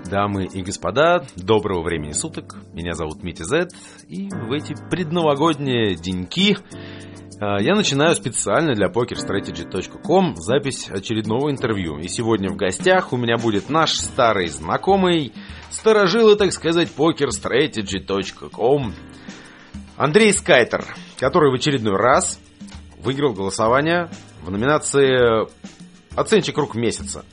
Дамы и господа, доброго времени суток. Меня зовут Митя Зет. И в эти предновогодние деньки я начинаю специально для pokerstrategy.com запись очередного интервью. И сегодня в гостях у меня будет наш старый знакомый, старожилы, так сказать, pokerstrategy.com, Андрей Скайтер, который в очередной раз выиграл голосование в номинации «Оценщик рук месяца».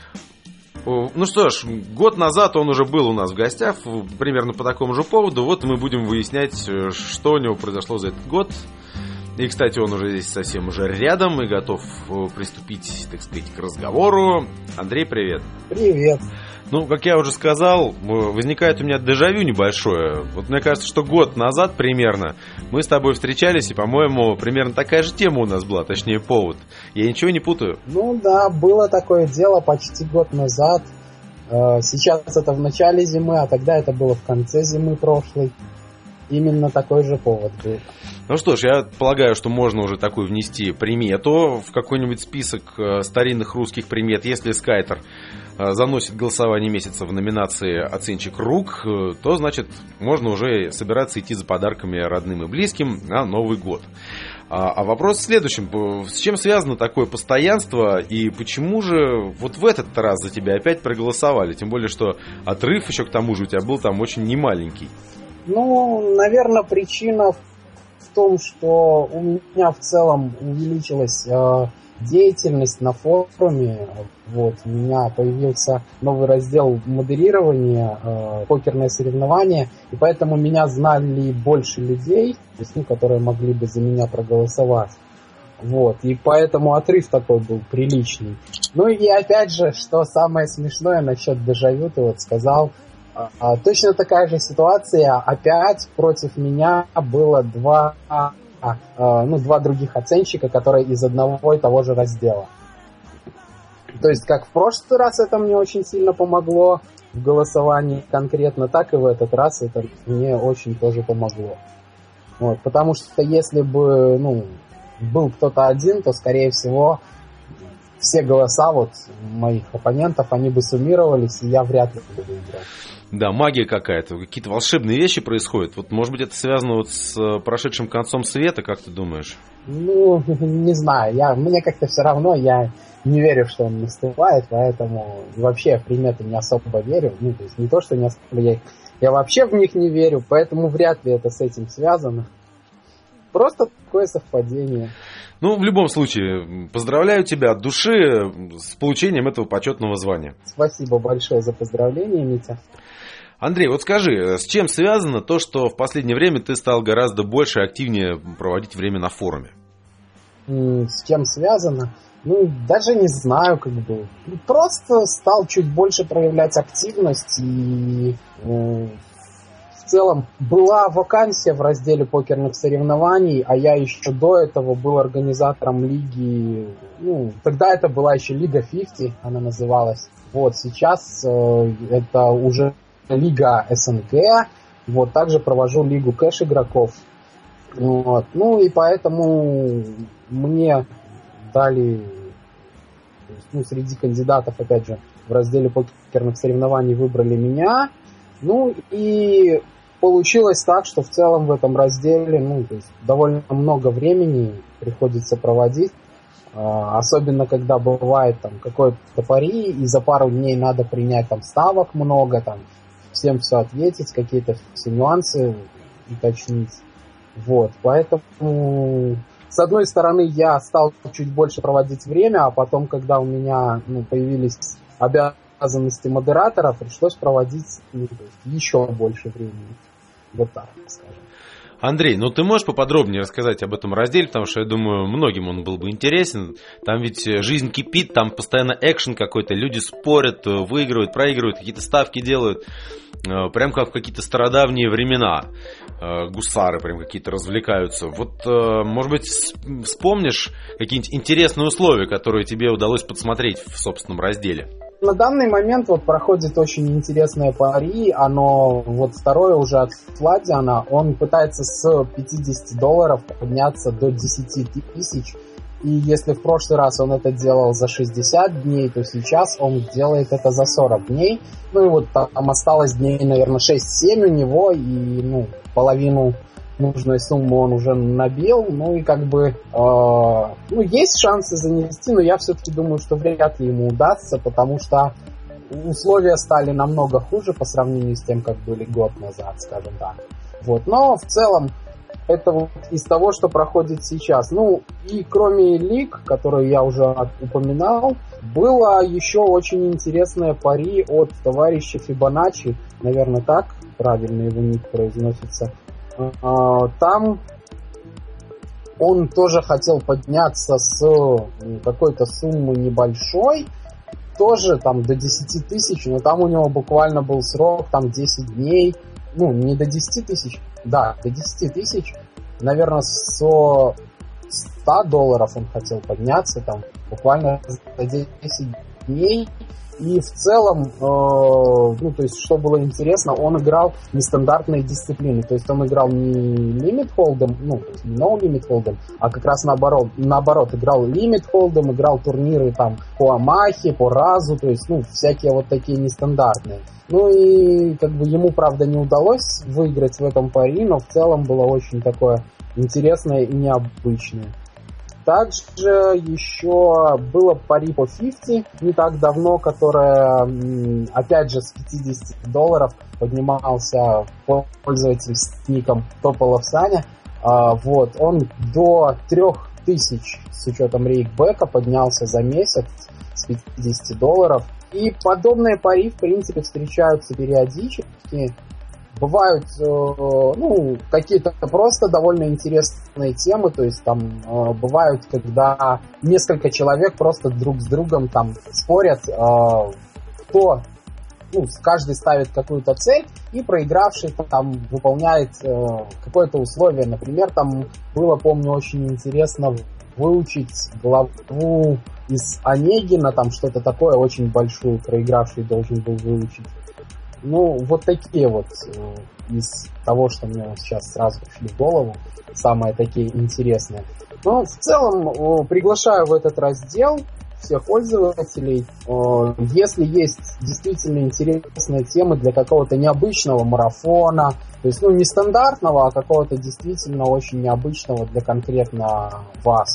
Ну что ж, год назад он уже был у нас в гостях, примерно по такому же поводу. Вот мы будем выяснять, что у него произошло за этот год. И, кстати, он уже здесь совсем уже рядом и готов приступить, так сказать, к разговору. Андрей, привет. Привет. Ну, как я уже сказал, возникает у меня дежавю небольшое. Вот мне кажется, что год назад примерно мы с тобой встречались, и, по-моему, примерно такая же тема у нас была, точнее, повод. Я ничего не путаю? Ну да, было такое дело почти год назад. Сейчас это в начале зимы, а тогда это было в конце зимы прошлой. Именно такой же повод был. Ну что ж, я полагаю, что можно уже такую внести примету в какой-нибудь список старинных русских примет. Если Скайтер заносит голосование месяца в номинации «Оценщик рук», то, значит, можно уже собираться идти за подарками родным и близким на Новый год. А вопрос в следующем. С чем связано такое постоянство и почему же вот в этот раз за тебя опять проголосовали? Тем более, что отрыв еще к тому же у тебя был там очень немаленький. Ну, наверное, причина в том, что у меня в целом увеличилась деятельность на форуме. Вот, у меня появился новый раздел модерирования, покерное соревнование, и поэтому меня знали больше людей, то есть, которые могли бы за меня проголосовать. Вот, и поэтому отрыв такой был приличный. Ну и опять же, что самое смешное насчет дежавю, ты вот сказал, точно такая же ситуация, опять против меня было два других оценщика, которые из одного и того же раздела. То есть, как в прошлый раз это мне очень сильно помогло в голосовании конкретно, так и в этот раз это мне очень тоже помогло. Вот, потому что если бы был кто-то один, то, скорее всего, все голоса вот моих оппонентов, они бы суммировались, и я вряд ли бы выиграл. Да, магия какая-то, какие-то волшебные вещи происходят. Вот, может быть, это связано вот с прошедшим концом света, как ты думаешь? Ну, не знаю, мне как-то все равно, я не верю, что он наступает, поэтому вообще в приметы не особо верю. Ну, то есть не то, что не особо, я вообще в них не верю, поэтому вряд ли это с этим связано. Просто такое совпадение. Ну, в любом случае, поздравляю тебя от души с получением этого почетного звания. Спасибо большое за поздравления, Митя. Андрей, вот скажи, с чем связано то, что в последнее время ты стал гораздо больше и активнее проводить время на форуме? С чем связано? Ну, даже не знаю, просто стал чуть больше проявлять активность и в целом была вакансия в разделе покерных соревнований, а я еще до этого был организатором лиги, тогда это была еще Лига 50, она называлась. Вот сейчас это уже Лига СНГ, вот также провожу Лигу кэш игроков. Вот. Ну и поэтому мне дали, среди кандидатов, опять же, в разделе покерных соревнований выбрали меня. Ну и получилось так, что в целом в этом разделе, то есть довольно много времени приходится проводить. Особенно когда бывает там какое-то пари, и за пару дней надо принять там ставок много, там всем все ответить, какие-то все нюансы уточнить. Вот, поэтому с одной стороны я стал чуть больше проводить время, а потом, когда у меня появились обязанности модератора, пришлось проводить еще больше времени. Вот так, скажем. Андрей, ты можешь поподробнее рассказать об этом разделе, потому что я думаю, многим он был бы интересен. Там ведь жизнь кипит, там постоянно экшен какой-то, люди спорят, выигрывают, проигрывают, какие-то ставки делают, прям как в какие-то стародавние времена. Гусары прям какие-то развлекаются. Вот, может быть, вспомнишь какие-нибудь интересные условия, которые тебе удалось подсмотреть в собственном разделе? На данный момент проходит очень интересное пари, оно второе уже от Владиана, он пытается с $50 подняться до 10 тысяч, И если в прошлый раз он это делал за 60 дней, то сейчас он делает это за 40 дней. Ну и вот там осталось дней, наверное, 6-7 у него, и половину нужной суммы он уже набил. Ну и как бы есть шансы занести, но я все-таки думаю, что вряд ли ему удастся, потому что условия стали намного хуже по сравнению с тем, как были год назад, скажем так. Вот. Но в целом это вот из того, что проходит сейчас. Ну, и кроме лиг, которые я уже упоминал, было еще очень интересное пари от товарища Фибоначчи, наверное, так правильно его ник произносится. Там он тоже хотел подняться с какой-то суммы небольшой, тоже там до 10 тысяч, но там у него буквально был срок, там 10 дней, ну, не до 10 тысяч, да, до 10 тысяч, наверное, со $100 он хотел подняться, там, буквально за 10 дней. И в целом, то есть, что было интересно, он играл нестандартные дисциплины. То есть он играл не лимит холдом, не no limit холдом, а как раз наоборот, играл лимит холдом, играл турниры там по Амахе, по Разу, то есть, всякие вот такие нестандартные. Ну и как бы ему, правда, не удалось выиграть в этом пари, но в целом было очень такое интересное и необычное. Также еще было пари по 50 не так давно, которое, опять же, с $50 поднимался пользователь с ником Тополовсаня. Вот, он до 3000 с учетом рейкбека поднялся за месяц с $50. И подобные пари, в принципе, встречаются периодически. Бывают, какие-то просто довольно интересные темы, то есть там бывают, когда несколько человек просто друг с другом там спорят, кто, каждый ставит какую-то цель, и проигравший там выполняет какое-то условие. Например, там было, помню, очень интересно выучить главу из Онегина, там что-то такое очень большую проигравший должен был выучить. Вот такие вот из того, что мне сейчас сразу пришли в голову, самые такие интересные. Но в целом приглашаю в этот раздел всех пользователей. Если есть действительно интересные темы для какого-то необычного марафона, то есть, не стандартного, а какого-то действительно очень необычного для конкретно вас.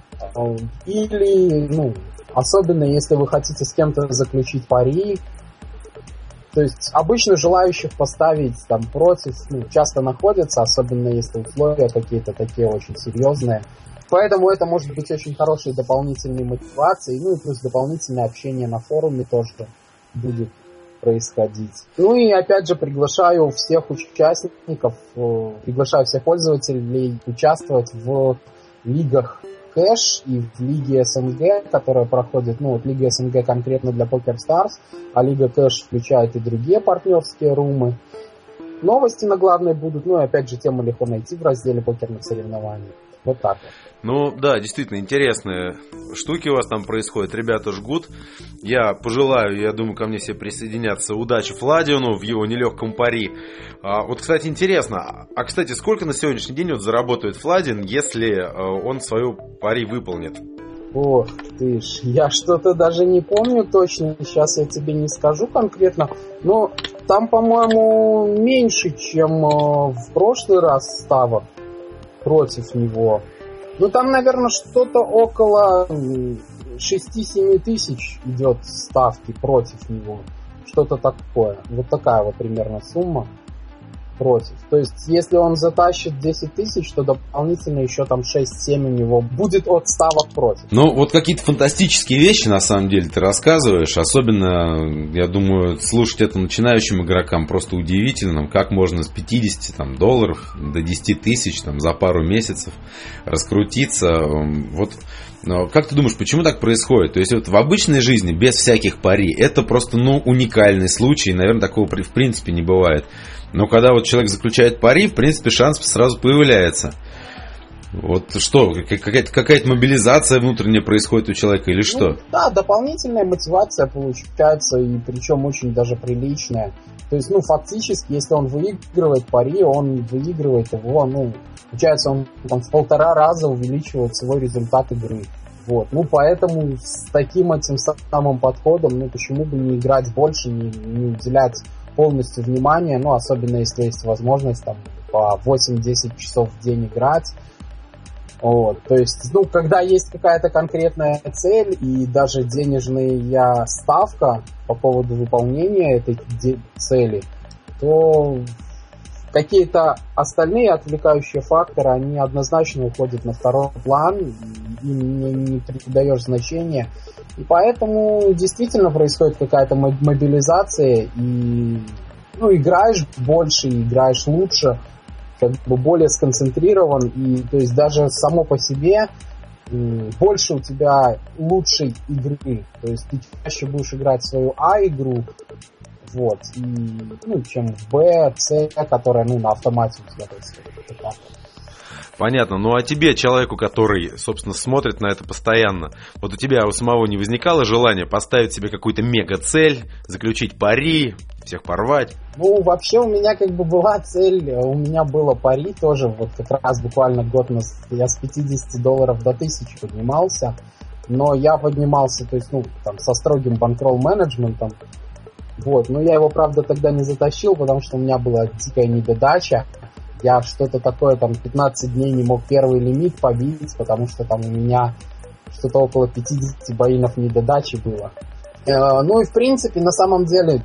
Или, особенно если вы хотите с кем-то заключить пари. То есть обычно желающих поставить там против часто находятся, особенно если условия какие-то такие очень серьезные. Поэтому это может быть очень хорошей дополнительной мотивацией, и плюс дополнительное общение на форуме тоже будет происходить. И опять же приглашаю всех участников, приглашаю всех пользователей участвовать в лигах Кэш и в Лиге СНГ, которая проходит, Лига СНГ конкретно для PokerStars, а Лига Кэш включает и другие партнерские румы. Новости на главной будут, и опять же тему легко найти в разделе покерных соревнований. Вот так вот. Да, действительно интересные штуки у вас там происходят. Ребята жгут. Я пожелаю, я думаю, ко мне все присоединятся. Удачи Фладиону в его нелегком пари. Вот, кстати, интересно. Кстати, сколько на сегодняшний день заработает Фладион, если он свою пари выполнит? Ох ты ж, я что-то даже не помню точно. Сейчас я тебе не скажу конкретно. Но там, по-моему, меньше, чем в прошлый раз ставок против него. Там, наверное, что-то около 6-7 тысяч идет ставки против него. Что-то такое. Вот такая вот примерно сумма против. То есть, если он затащит 10 тысяч, то дополнительно еще там 6-7 у него будет от ставок против. Вот какие-то фантастические вещи, на самом деле, ты рассказываешь. Особенно, я думаю, слушать это начинающим игрокам просто удивительно. Как можно с $50 до 10 тысяч за пару месяцев раскрутиться. Вот. Как ты думаешь, почему так происходит? То есть вот в обычной жизни, без всяких пари, это просто уникальный случай. Наверное, такого в принципе не бывает. Но когда вот человек заключает пари, в принципе, шанс сразу появляется. Вот что, какая-то мобилизация внутренняя происходит у человека или что? Да, дополнительная мотивация получается, и причем очень даже приличная. То есть, фактически, если он выигрывает пари, он выигрывает его, получается, он там в 1,5 раза увеличивает свой результат игры. Вот. Ну, поэтому с таким этим самым подходом, ну, почему бы не играть больше, не уделять полностью внимания, ну, особенно если есть возможность там по 8-10 часов в день играть. Вот. То есть, ну, когда есть какая-то конкретная цель и даже денежная ставка по поводу выполнения этой цели, то какие-то остальные отвлекающие факторы, они однозначно уходят на второй план, им не придаешь значения. И поэтому действительно происходит какая-то мобилизация, и ну, играешь больше, играешь лучше, как бы более сконцентрирован, и то есть даже само по себе больше у тебя лучшей игры. То есть ты чаще будешь играть в свою А-игру, вот, и, ну, чем в Б, С, которая, ну, на автомате у тебя происходит. Понятно. Ну а тебе, человеку, который, собственно, смотрит на это постоянно, вот у тебя у самого не возникало желания поставить себе какую-то мега-цель, заключить пари, всех порвать? Ну, вообще у меня как бы была цель, у меня было пари тоже, вот как раз буквально год назад, я с $50 до 1000 поднимался, но я поднимался, то есть, ну, там, со строгим банкролл-менеджментом, вот, но я его, правда, тогда не затащил, потому что у меня была дикая недодача. Я что-то такое, там, 15 дней не мог первый лимит побить, потому что там у меня что-то около 50 боинов недодачи было. Ну и, в принципе, на самом деле,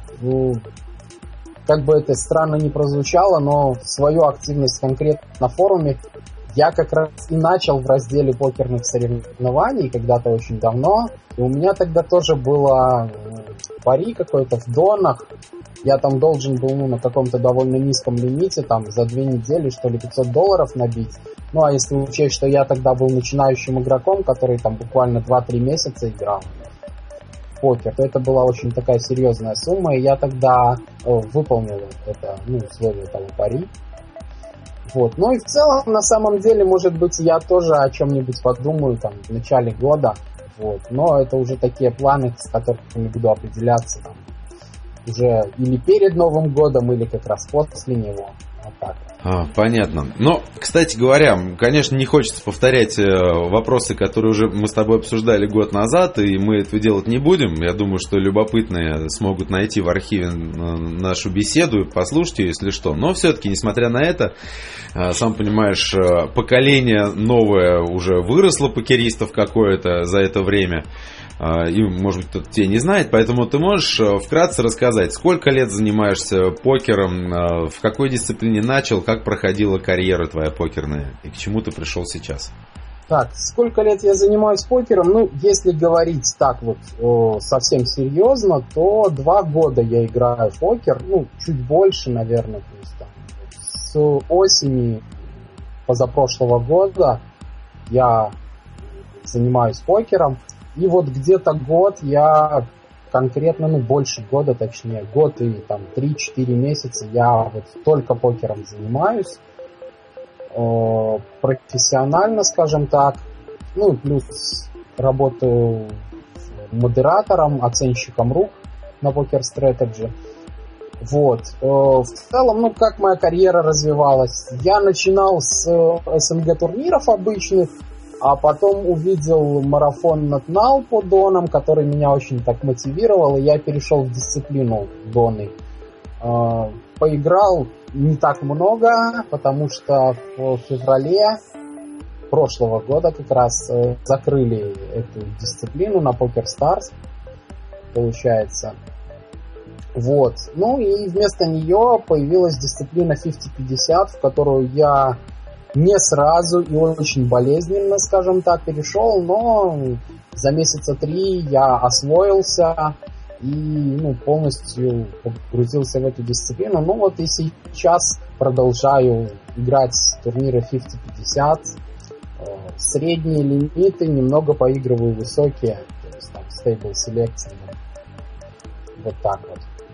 как бы это странно не прозвучало, но свою активность конкретно на форуме я как раз и начал в разделе покерных соревнований когда-то очень давно. И у меня тогда тоже было пари какой-то в донах. Я там должен был, ну, на каком-то довольно низком лимите, там, за 2 недели, что ли, $500 набить. Ну, а если учесть, что я тогда был начинающим игроком, который там буквально 2-3 месяца играл в покер, то это была очень такая серьезная сумма, и я тогда выполнил это, ну, условие того пари. Вот. Ну и в целом, на самом деле, может быть, я тоже о чем-нибудь подумаю там в начале года. Вот. Но это уже такие планы, с которыми буду определяться там, уже или перед Новым годом, или как раз после него. Вот так. Понятно. Но, кстати говоря, конечно, не хочется повторять вопросы, которые уже мы с тобой обсуждали год назад, и мы этого делать не будем. Я думаю, что любопытные смогут найти в архиве нашу беседу и послушать ее, если что. Но все-таки, несмотря на это, сам понимаешь, поколение новое уже выросло покеристов какое-то за это время. И, может быть, кто-то тебя не знает, поэтому ты можешь вкратце рассказать, сколько лет занимаешься покером, в какой дисциплине начал, как проходила карьера твоя покерная и к чему ты пришел сейчас? Так, сколько лет я занимаюсь покером? Ну, если говорить так вот совсем серьезно, то 2 года я играю в покер, ну, чуть больше, наверное, то есть, там, с осени позапрошлого года я занимаюсь покером. И вот где-то год я конкретно, ну, больше года, точнее, год и там 3-4 месяца я вот только покером занимаюсь. Профессионально, скажем так. Ну, плюс работаю модератором, оценщиком рук на Poker Strategy. Вот. В целом, ну, как моя карьера развивалась? Я начинал с СНГ турниров обычных, а потом увидел марафон NetNow по донам, который меня очень так мотивировал, и я перешел в дисциплину доны. Поиграл не так много, потому что в феврале прошлого года как раз закрыли эту дисциплину на PokerStars, получается. Вот. Ну и вместо нее появилась дисциплина 50-50, в которую я не сразу и очень болезненно, скажем так, перешел, но за месяца 3 я освоился и, ну, полностью погрузился в эту дисциплину. Ну вот и сейчас продолжаю играть турниры 50-50, средние лимиты, немного поигрываю высокие, то есть там стейбл селекции. Вот так вот.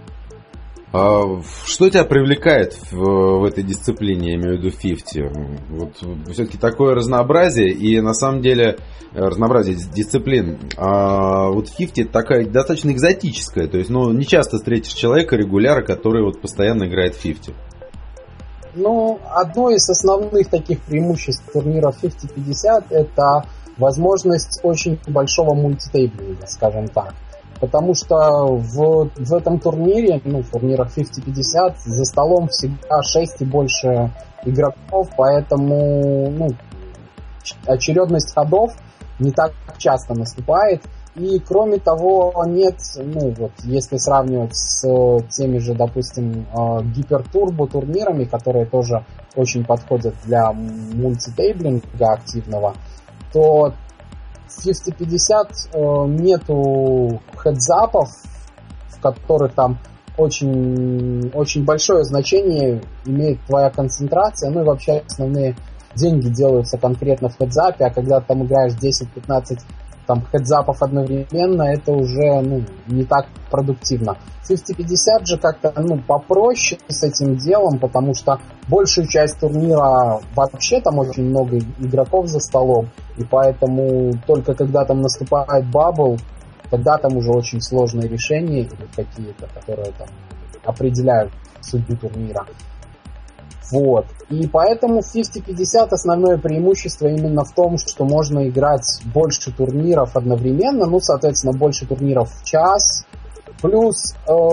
Что тебя привлекает в этой дисциплине, я имею в виду 50? Вот все-таки такое разнообразие, и на самом деле разнообразие дисциплин. Вот 50 такая достаточно экзотическая, то есть, ну, не часто встретишь человека, регуляра, который вот постоянно играет в 50. Ну, одно из основных таких преимуществ турниров 50-50 это возможность очень большого мультитейблинга, скажем так. Потому что в этом турнире, в турнирах 50-50, за столом всегда 6 и больше игроков, поэтому очередность ходов не так часто наступает. И кроме того, нет, если сравнивать с теми же, допустим, гипертурбо турнирами, которые тоже очень подходят для мультитейблинга активного, то в 50-50 нету хедзапов, в которых там очень, очень большое значение имеет твоя концентрация, и вообще основные деньги делаются конкретно в хедзапе, а когда ты там играешь 10-15 хедзапов одновременно, это уже не так продуктивно. 50-50 же как-то попроще с этим делом, потому что большую часть турнира вообще там очень много игроков за столом, и поэтому только когда там наступает бабл, тогда там уже очень сложные решения или какие-то, которые там определяют судьбу турнира. Вот. И поэтому в 50-50 основное преимущество именно в том, что можно играть больше турниров одновременно, соответственно, больше турниров в час, плюс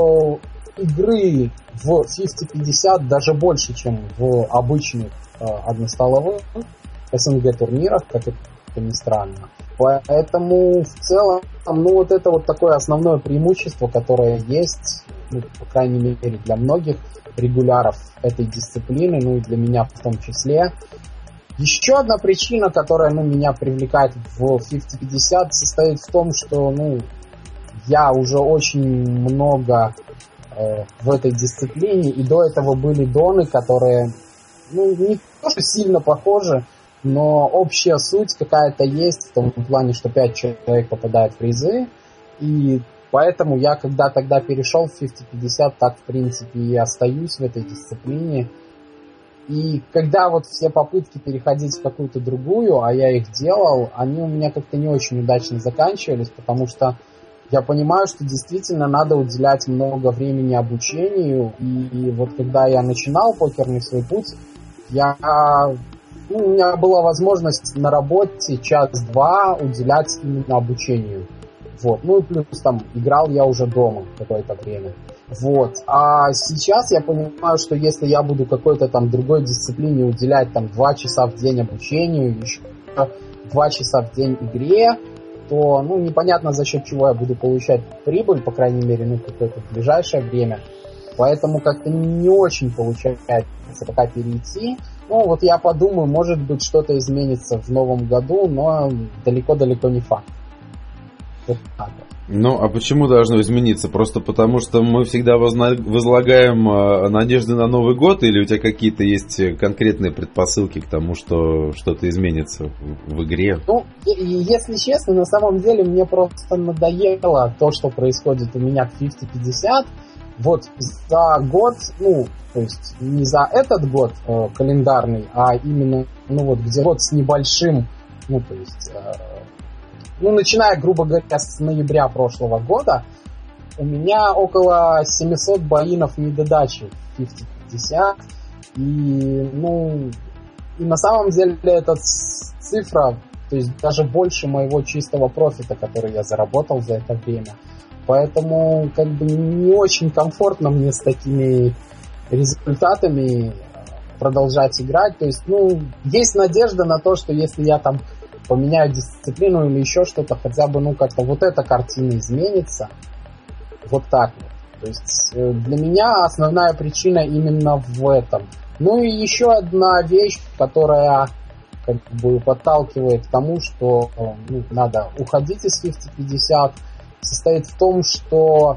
игры в 50-50 даже больше, чем в обычных одностоловых СНГ турнирах, как это ни странно. Поэтому в целом, это вот такое основное преимущество, которое есть, по крайней мере, для многих регуляров этой дисциплины, и для меня в том числе. Еще одна причина, которая меня привлекает в 50-50, состоит в том, что я уже очень много в этой дисциплине, и до этого были доны, которые не тоже сильно похожи, но общая суть какая-то есть в том плане, что 5 человек попадают в призы, и поэтому я, когда тогда перешел в 50-50, так, в принципе, и остаюсь в этой дисциплине. И когда вот все попытки переходить в какую-то другую, а я их делал, они у меня как-то не очень удачно заканчивались, потому что я понимаю, что действительно надо уделять много времени обучению. И вот когда я начинал покерный свой путь, у меня была возможность на работе час-два уделять именно обучению. Вот. И плюс играл я уже дома какое-то время. Вот. А сейчас я понимаю, что если я буду какой-то другой дисциплине уделять 2 часа в день обучению, еще 2 часа в день игре, то непонятно за счет чего я буду получать прибыль, по крайней мере, какое-то в ближайшее время. Поэтому как-то не очень получается пока перейти. Я подумаю, может быть, что-то изменится в новом году, но далеко-далеко не факт. Вот так вот. А почему должно измениться? Просто потому, что мы всегда возлагаем надежды на Новый год, или у тебя какие-то есть конкретные предпосылки к тому, что что-то изменится в игре? Если честно, на самом деле мне просто надоело то, что происходит у меня в 50-50. Вот за год, то есть не за этот год календарный, а именно, где год с небольшим, то есть... начиная, грубо говоря, с ноября прошлого года, у меня около 700 боинов недодачи в 50-50. И на самом деле эта цифра, то есть даже больше моего чистого профита, который я заработал за это время. Поэтому не очень комфортно мне с такими результатами продолжать играть. То есть, есть надежда на то, что если я поменяю дисциплину или еще что-то, хотя бы, как-то вот эта картина изменится. Вот так вот. То есть, для меня основная причина именно в этом. И еще одна вещь, которая подталкивает к тому, что надо уходить из 50-50, состоит в том, что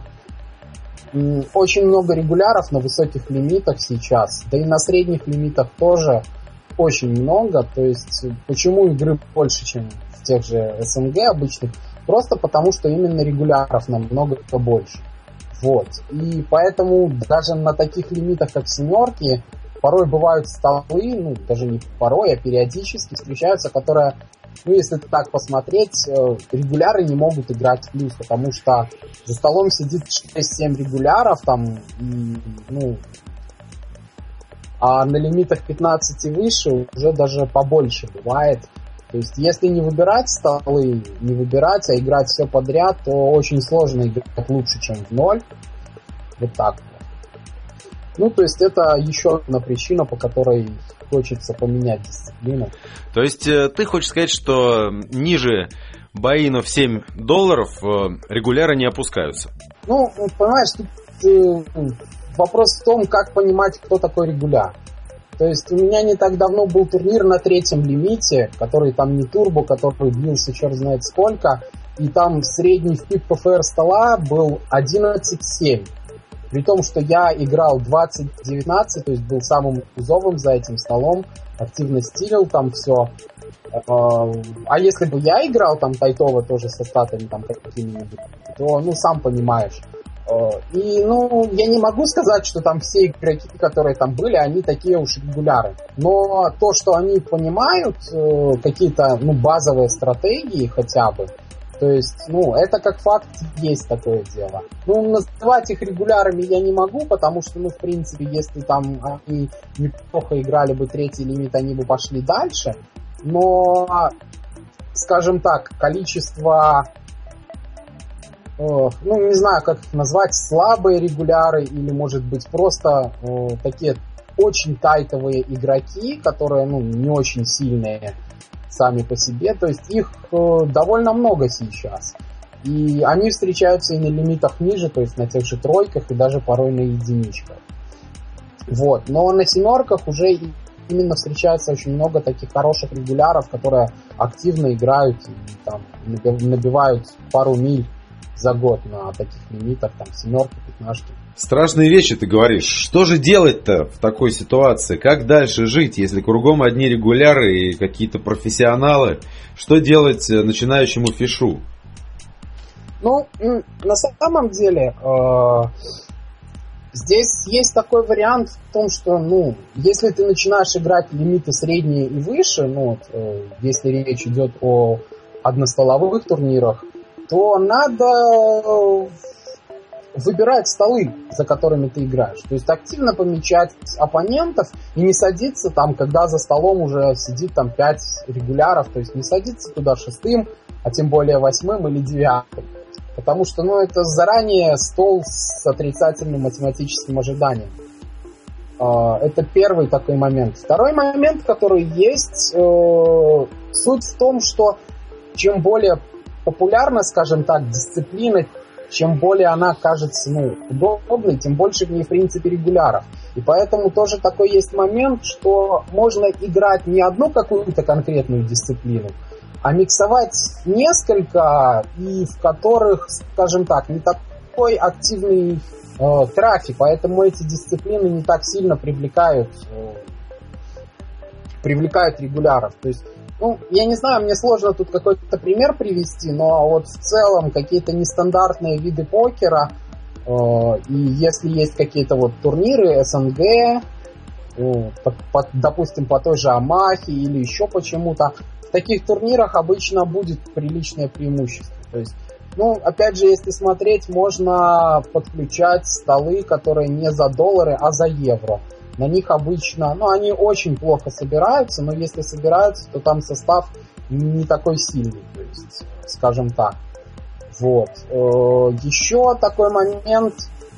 очень много регуляров на высоких лимитах сейчас, да и на средних лимитах тоже очень много. То есть почему игры больше, чем в тех же СНГ обычных? Просто потому, что именно регуляров намного больше. Вот. И поэтому даже на таких лимитах, как семерки, порой бывают столы, даже не порой, а периодически встречаются, которые, если так посмотреть, регуляры не могут играть в плюс, потому что за столом сидит 6-7 регуляров, а на лимитах 15 и выше уже даже побольше бывает. То есть, если не выбирать столы, не выбирать, а играть все подряд, то очень сложно играть лучше, чем в 0. Вот так вот. Ну, то есть, это еще одна причина, по которой хочется поменять дисциплину. То есть, ты хочешь сказать, что ниже боинов $7 регуляры не опускаются? Ну, понимаешь, тут вопрос в том, как понимать, кто такой регуляр. То есть у меня не так давно был турнир на 3-м лимите, который там не турбо, который длился черт знает сколько, и там средний впип ПФР стола был 11.7. При том, что я играл 20-19, то есть был самым узовым за этим столом, активно стилил там все. А если бы я играл там тайтово тоже со статами там какими-нибудь, то, ну, сам понимаешь. И, ну, я не могу сказать, что там все игроки, которые там были, они такие уж регуляры. Но то, что они понимают какие-то, ну, базовые стратегии хотя бы, то есть, ну, это как факт есть такое дело. Ну, называть их регулярами я не могу, потому что, ну, в принципе, если там они неплохо играли бы 3-й лимит, они бы пошли дальше. Но, скажем так, количество... ну, не знаю, как их назвать, слабые регуляры или, может быть, просто такие очень тайтовые игроки, которые, ну, не очень сильные сами по себе, то есть их довольно много сейчас. И они встречаются и на лимитах ниже, то есть на тех же тройках и даже порой на единичках. Вот. Но на семерках уже именно встречается очень много таких хороших регуляров, которые активно играют и там набивают пару миль за год на таких лимитах, там, 7-ки, 15-ки. Страшные вещи ты говоришь. Что же делать-то в такой ситуации? Как дальше жить, если кругом одни регуляры и какие-то профессионалы? Что делать начинающему фишу? Ну, на самом деле, здесь есть такой вариант в том, что, ну, если ты начинаешь играть лимиты средние и выше, ну, если речь идет о одностоловых турнирах, то надо выбирать столы, за которыми ты играешь. То есть активно помечать оппонентов и не садиться там, когда за столом уже сидит там 5 регуляров. То есть не садиться туда 6-м, а тем более 8-м или 9-м. Потому что, ну, это заранее стол с отрицательным математическим ожиданием. Это первый такой момент. Второй момент, который есть, суть в том, что чем более популярна, скажем так, дисциплина, чем более она кажется, ну, удобной, тем больше в ней, в принципе, регуляров. И поэтому тоже такой есть момент, что можно играть не одну какую-то конкретную дисциплину, а миксовать несколько, и в которых, скажем так, не такой активный трафик, поэтому эти дисциплины не так сильно привлекают регуляров. То есть, ну, я не знаю, мне сложно тут какой-то пример привести, но вот в целом какие-то нестандартные виды покера, и если есть какие-то вот турниры СНГ, допустим, по той же Амахе или еще почему-то, в таких турнирах обычно будет приличное преимущество. То есть, ну, опять же, если смотреть, можно подключать столы, которые не за доллары, а за евро. На них обычно, ну, они очень плохо собираются, но если собираются, то там состав не такой сильный, то есть, скажем так. Вот. Еще такой момент,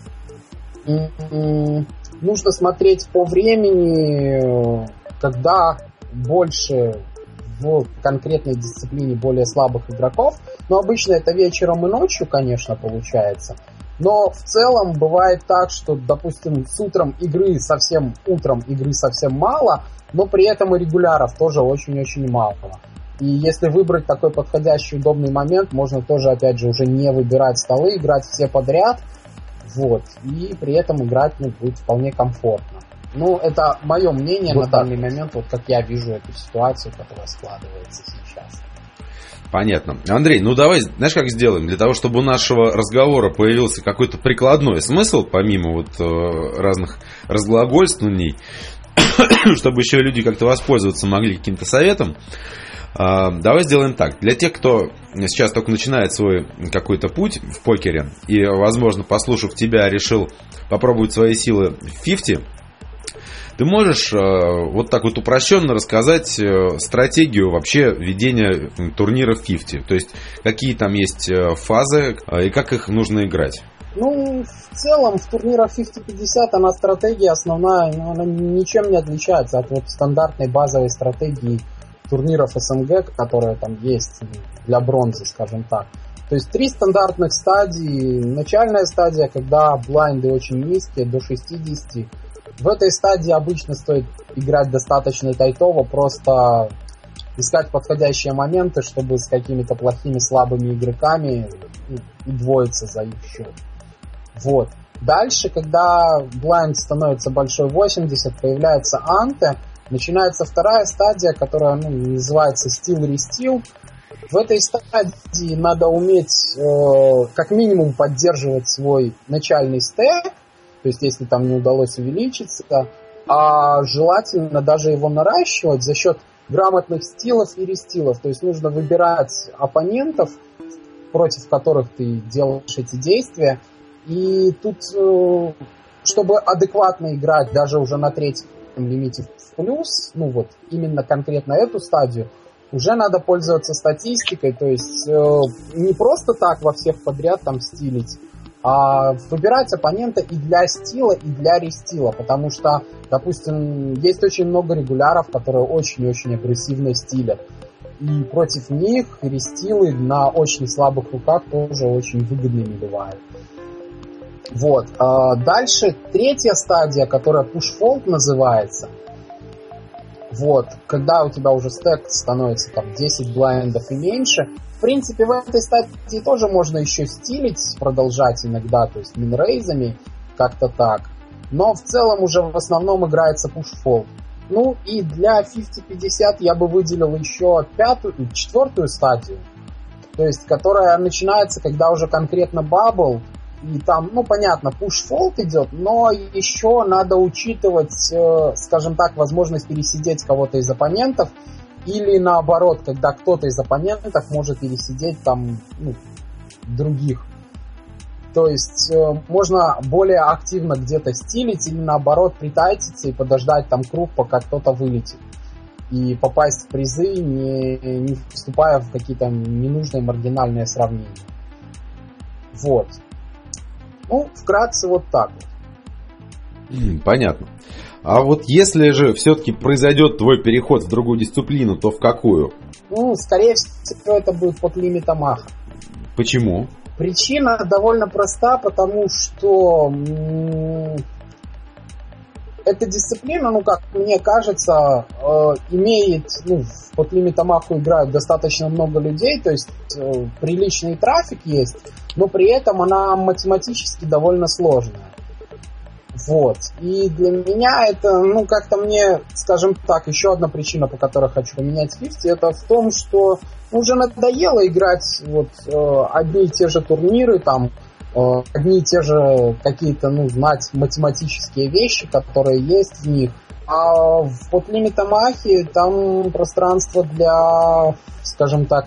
нужно смотреть по времени, когда больше в конкретной дисциплине более слабых игроков, но обычно это вечером и ночью, конечно, получается. Но в целом бывает так, что, допустим, с утром игры совсем мало, но при этом и регуляров тоже очень-очень мало. И если выбрать такой подходящий удобный момент, можно тоже, опять же, уже не выбирать столы, играть все подряд, вот, и при этом играть, ну, будет вполне комфортно. Ну, это мое мнение вот на данный момент, вот как я вижу эту ситуацию, которая складывается сейчас. Понятно. Андрей, ну давай, знаешь, как сделаем? Для того, чтобы у нашего разговора появился какой-то прикладной смысл, помимо вот разных разглагольствований, чтобы еще люди как-то воспользоваться могли каким-то советом, давай сделаем так. Для тех, кто сейчас только начинает свой какой-то путь в покере и, возможно, послушав тебя, решил попробовать свои силы в 50, Ты можешь вот так вот упрощенно рассказать стратегию вообще ведения турниров 50? То есть, какие там есть фазы и как их нужно играть? Ну, в целом, в турнирах 50-50 она стратегия основная, но она ничем не отличается от вот стандартной базовой стратегии турниров СНГ, которые там есть для бронзы, скажем так. То есть 3 стандартных стадии. Начальная стадия, когда блайнды очень низкие, до 60. В этой стадии обычно стоит играть достаточно тайтово, просто искать подходящие моменты, чтобы с какими-то плохими, слабыми игроками удвоиться за их счет. Вот. Дальше, когда блайнд становится большой 80, появляется анте, начинается вторая стадия, которая называется стил-рестил. В этой стадии надо уметь как минимум поддерживать свой начальный стэк, то есть если там не удалось увеличиться, а желательно даже его наращивать за счет грамотных стилов и рестилов. То есть нужно выбирать оппонентов, против которых ты делаешь эти действия. И тут, чтобы адекватно играть даже уже на третьем лимите в плюс, ну вот именно конкретно эту стадию, уже надо пользоваться статистикой, то есть не просто так во всех подряд там стилить, а выбирать оппонента и для стила, и для рестила, потому что, допустим, есть очень много регуляров, которые очень-очень агрессивно стилят, и против них рестилы на очень слабых руках тоже очень выгодными бывают. Вот. Дальше третья стадия, которая push-fold называется. Вот. Когда у тебя уже стэк становится там 10 блайндов и меньше. В принципе, в этой стадии тоже можно еще стилить, продолжать иногда, то есть минрейзами, как-то так. Но в целом уже в основном играется push-fold. Ну и для 50-50 я бы выделил еще четвертую стадию. То есть, которая начинается, когда уже конкретно бабл. И там, ну, понятно, push-fold идет, но еще надо учитывать, скажем так, возможность пересидеть кого-то из оппонентов, или наоборот, когда кто-то из оппонентов может пересидеть там других. То есть можно более активно где-то стилить, или наоборот притайтиться и подождать там круг, пока кто-то вылетит. И попасть в призы, не вступая в какие-то ненужные маргинальные сравнения. Вот. Ну, вкратце вот так вот. Понятно. А вот если же все-таки произойдет твой переход в другую дисциплину, то в какую? Ну, скорее всего, это будет под лимитом Аха. Почему? Причина довольно проста, потому что эта дисциплина, ну, как мне кажется, имеет, в под лимитом Аху играют достаточно много людей, то есть приличный трафик есть, но при этом она математически довольно сложная. Вот. И для меня это, как-то мне, скажем так, еще одна причина, по которой хочу поменять 50, это в том, что уже надоело играть одни и те же турниры, там, одни и те же какие-то, знать математические вещи, которые есть в них. А в под лимитом Ахи там пространство для, скажем так,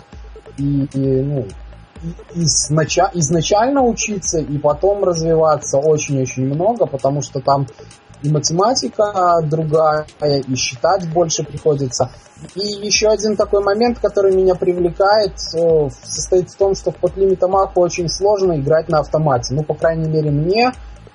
изначально учиться и потом развиваться очень-очень много, потому что там и математика другая, и считать больше приходится. И еще один такой момент, который меня привлекает, состоит в том, что в под лимитом Аху очень сложно играть на автомате. По крайней мере, мне.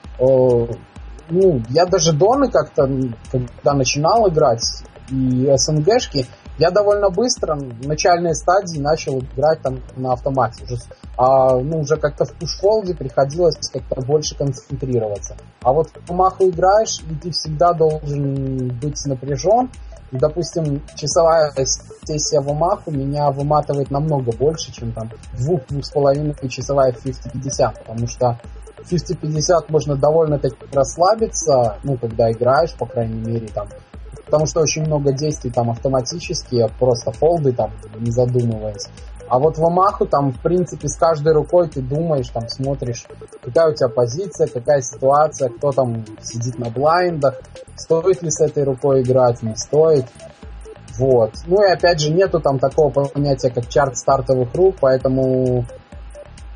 Я даже доны как-то, когда начинал играть, и СНГшки, я довольно быстро в начальной стадии начал играть там на автомате. Уже как-то в пуш-фолде приходилось как-то больше концентрироваться. А вот в Маху играешь, и ты всегда должен быть напряжен. И, допустим, часовая сессия в Маху меня выматывает намного больше, чем там 2-2,5 часовая в 50-50, потому что в 50-50 можно довольно-таки расслабиться, когда играешь, по крайней мере, там, потому что очень много действий там автоматические, просто фолды там, не задумываясь. А вот в Омаху там, в принципе, с каждой рукой ты думаешь, там смотришь, какая у тебя позиция, какая ситуация, кто там сидит на блайндах, стоит ли с этой рукой играть, не стоит. Вот. И опять же, нету там такого понятия, как чарт стартовых рук, поэтому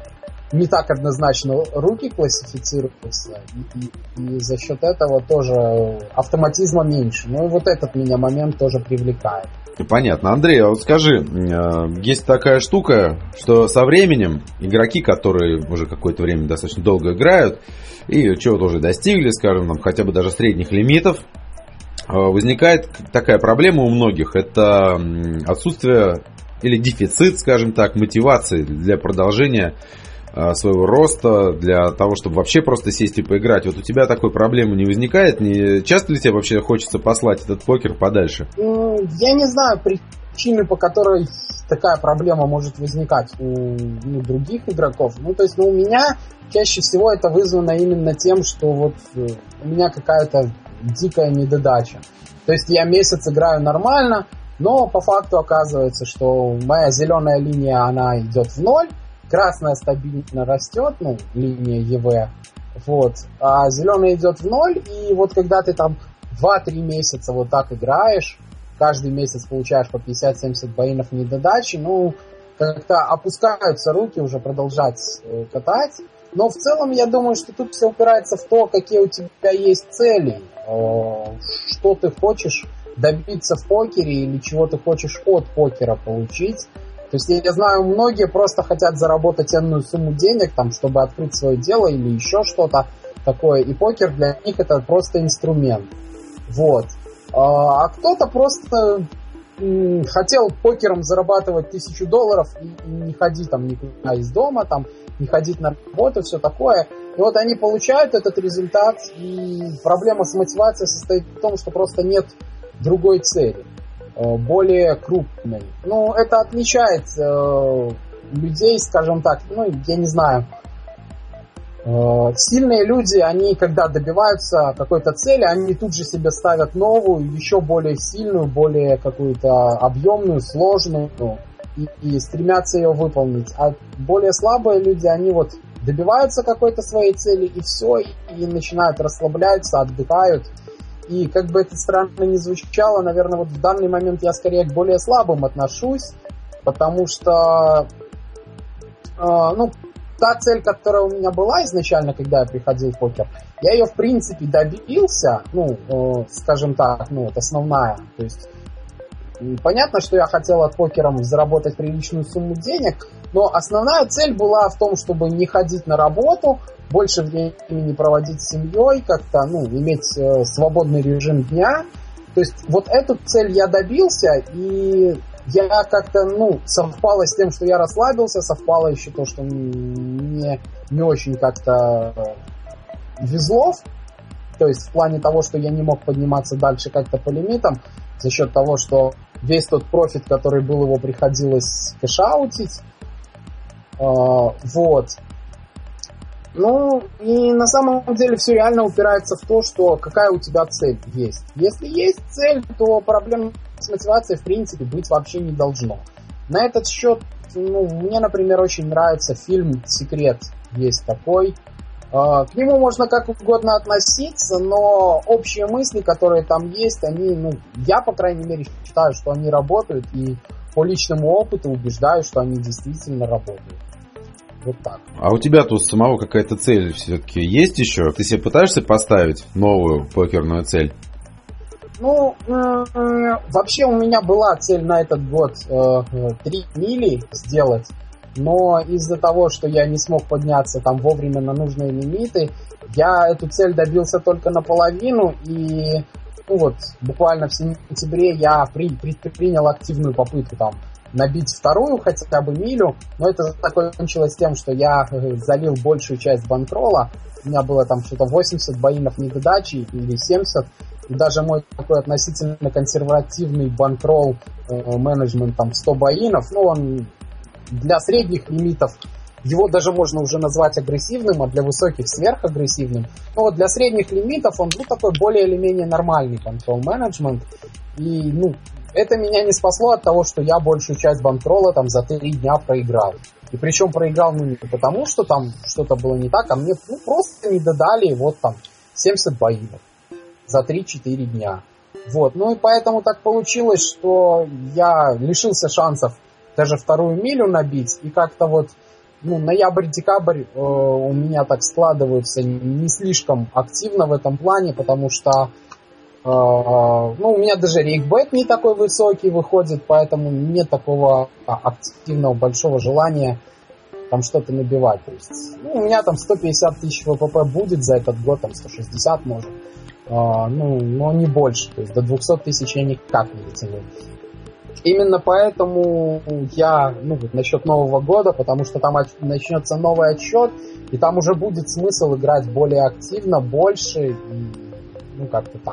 не так однозначно руки классифицируются, и за счет этого тоже автоматизма меньше. Ну и вот этот меня момент тоже привлекает. Понятно. Андрей, а вот скажи, есть такая штука, что со временем игроки, которые уже какое-то время достаточно долго играют и чего-то уже достигли, скажем, там, хотя бы даже средних лимитов, возникает такая проблема у многих. Это отсутствие или дефицит, скажем так, мотивации для продолжения своего роста, для того, чтобы вообще просто сесть и поиграть. Вот у тебя такой проблемы не возникает? Не часто ли тебе вообще хочется послать этот покер подальше? Я не знаю причины, по которой такая проблема может возникать у других игроков. То есть у меня чаще всего это вызвано именно тем, что вот у меня какая-то дикая недодача. То есть я месяц играю нормально, но по факту оказывается, что моя зеленая линия, она идет в ноль, красная стабильно растет, линия ЕВ, вот, а зеленая идет в ноль, и вот когда ты там 2-3 месяца вот так играешь, каждый месяц получаешь по 50-70 боинов недодачи, как-то опускаются руки уже продолжать катать. Но в целом я думаю, что тут все упирается в то, какие у тебя есть цели, что ты хочешь добиться в покере или чего ты хочешь от покера получить. То есть я знаю, многие просто хотят заработать энную сумму денег, там, чтобы открыть свое дело или еще что-то такое. И покер для них это просто инструмент. Вот. А кто-то просто хотел покером зарабатывать $1000 и не ходить там никуда из дома, там, не ходить на работу, все такое. И вот они получают этот результат, и проблема с мотивацией состоит в том, что просто нет другой цели, более крупной. Это отличает людей, скажем так, я не знаю, сильные люди, они когда добиваются какой-то цели, они тут же себе ставят новую, еще более сильную, более какую-то объемную, сложную, и стремятся ее выполнить. А более слабые люди, они вот добиваются какой-то своей цели, и все, и начинают расслабляться, отдыхают. И как бы это странно ни звучало, наверное, вот в данный момент я скорее к более слабым отношусь, потому что, та цель, которая у меня была изначально, когда я приходил в покер, я ее, в принципе, добился, скажем так, это основная. То есть, понятно, что я хотел от покера заработать приличную сумму денег, но основная цель была в том, чтобы не ходить на работу, больше времени проводить с семьей, как-то, иметь свободный режим дня. То есть, вот эту цель я добился, и я как-то, совпало с тем, что я расслабился, совпало еще то, что мне не очень как-то везло, то есть в плане того, что я не мог подниматься дальше как-то по лимитам, за счет того, что весь тот профит, который был, его приходилось кэшаутить, вот. И на самом деле все реально упирается в то, что какая у тебя цель есть. Если есть цель, то проблем с мотивацией в принципе быть вообще не должно. На этот счет, мне, например, очень нравится фильм «Секрет», есть такой. К нему можно как угодно относиться, но общие мысли, которые там есть, они, я, по крайней мере, считаю, что они работают, и по личному опыту убеждаю, что они действительно работают. Вот так. А у тебя тут самого какая-то цель все-таки есть еще? Ты себе пытаешься поставить новую покерную цель? Вообще у меня была цель на этот год 3 мили сделать, но из-за того, что я не смог подняться там вовремя на нужные лимиты, я эту цель добился только наполовину, и буквально в сентябре я предпринял активную попытку там набить вторую хотя бы милю, но это закончилось тем, что я залил большую часть банкролла, у меня было там что-то 80 боинов недодачи или 70, и даже мой такой относительно консервативный банкролл менеджмент там 100 боинов, он для средних лимитов, его даже можно уже назвать агрессивным, а для высоких сверхагрессивным, но вот для средних лимитов он такой более или менее нормальный контрол менеджмент, и это меня не спасло от того, что я большую часть банкролла там за 3 дня проиграл. И причем проиграл не потому, что там что-то было не так, а мне просто не додали 70 боинов за 3-4 дня. И поэтому так получилось, что я лишился шансов даже вторую милю набить, и как-то ноябрь-декабрь у меня так складываются не слишком активно в этом плане, потому что у меня даже рейкбет не такой высокий выходит, поэтому нет такого активного большого желания там что-то набивать. То есть, у меня там 150 тысяч ВПП будет за этот год, там 160 может, но не больше. То есть до 200 тысяч я никак не дотяну. Именно поэтому я, насчет Нового года, потому что там начнется новый отсчет, и там уже будет смысл играть более активно, больше, и, как-то так.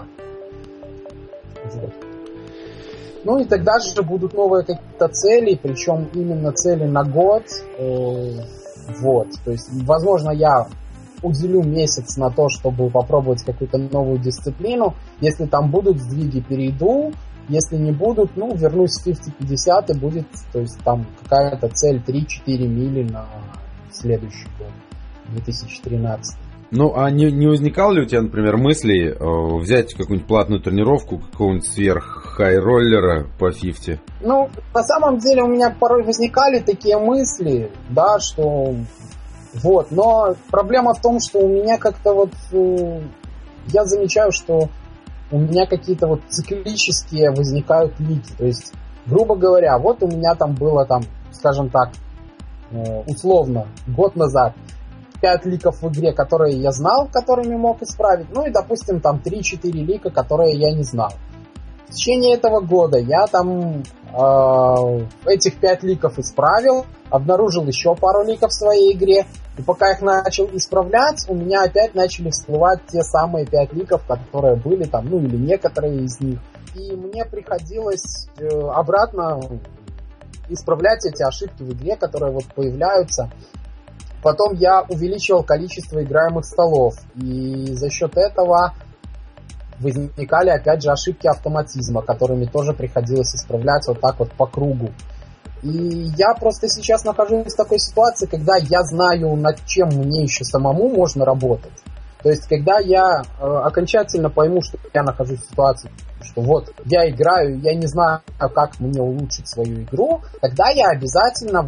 Вот. И тогда же будут новые какие-то цели, причем именно цели на год. Вот. То есть, возможно, я уделю месяц на то, чтобы попробовать какую-то новую дисциплину. Если там будут сдвиги, перейду. Если не будут, вернусь в 50-50 и будет, то есть там какая-то цель 3-4 мили на следующий год, 2013. А не возникало ли у тебя, например, мысли взять какую-нибудь платную тренировку какого-нибудь сверх-хай-роллера по 50? На самом деле у меня порой возникали такие мысли, да, что вот, но проблема в том, что у меня как-то я замечаю, что у меня какие-то циклические возникают лики. То есть, грубо говоря, вот у меня там было, скажем так, условно, год назад 5 ликов в игре, которые я знал, которыми мог исправить. И, допустим, там 3-4 лика, которые я не знал. В течение этого года я там этих 5 ликов исправил, обнаружил еще пару ликов в своей игре, и пока их начал исправлять, у меня опять начали всплывать те самые 5 ликов, которые были там, или некоторые из них. И мне приходилось обратно исправлять эти ошибки в игре, которые появляются. Потом я увеличивал количество играемых столов, и за счет этого возникали, опять же, ошибки автоматизма, которыми тоже приходилось исправлять вот так по кругу. И я просто сейчас нахожусь в такой ситуации, когда я знаю, над чем мне еще самому можно работать. То есть, когда я окончательно пойму, что я нахожусь в ситуации, что я играю, я не знаю, как мне улучшить свою игру, тогда я обязательно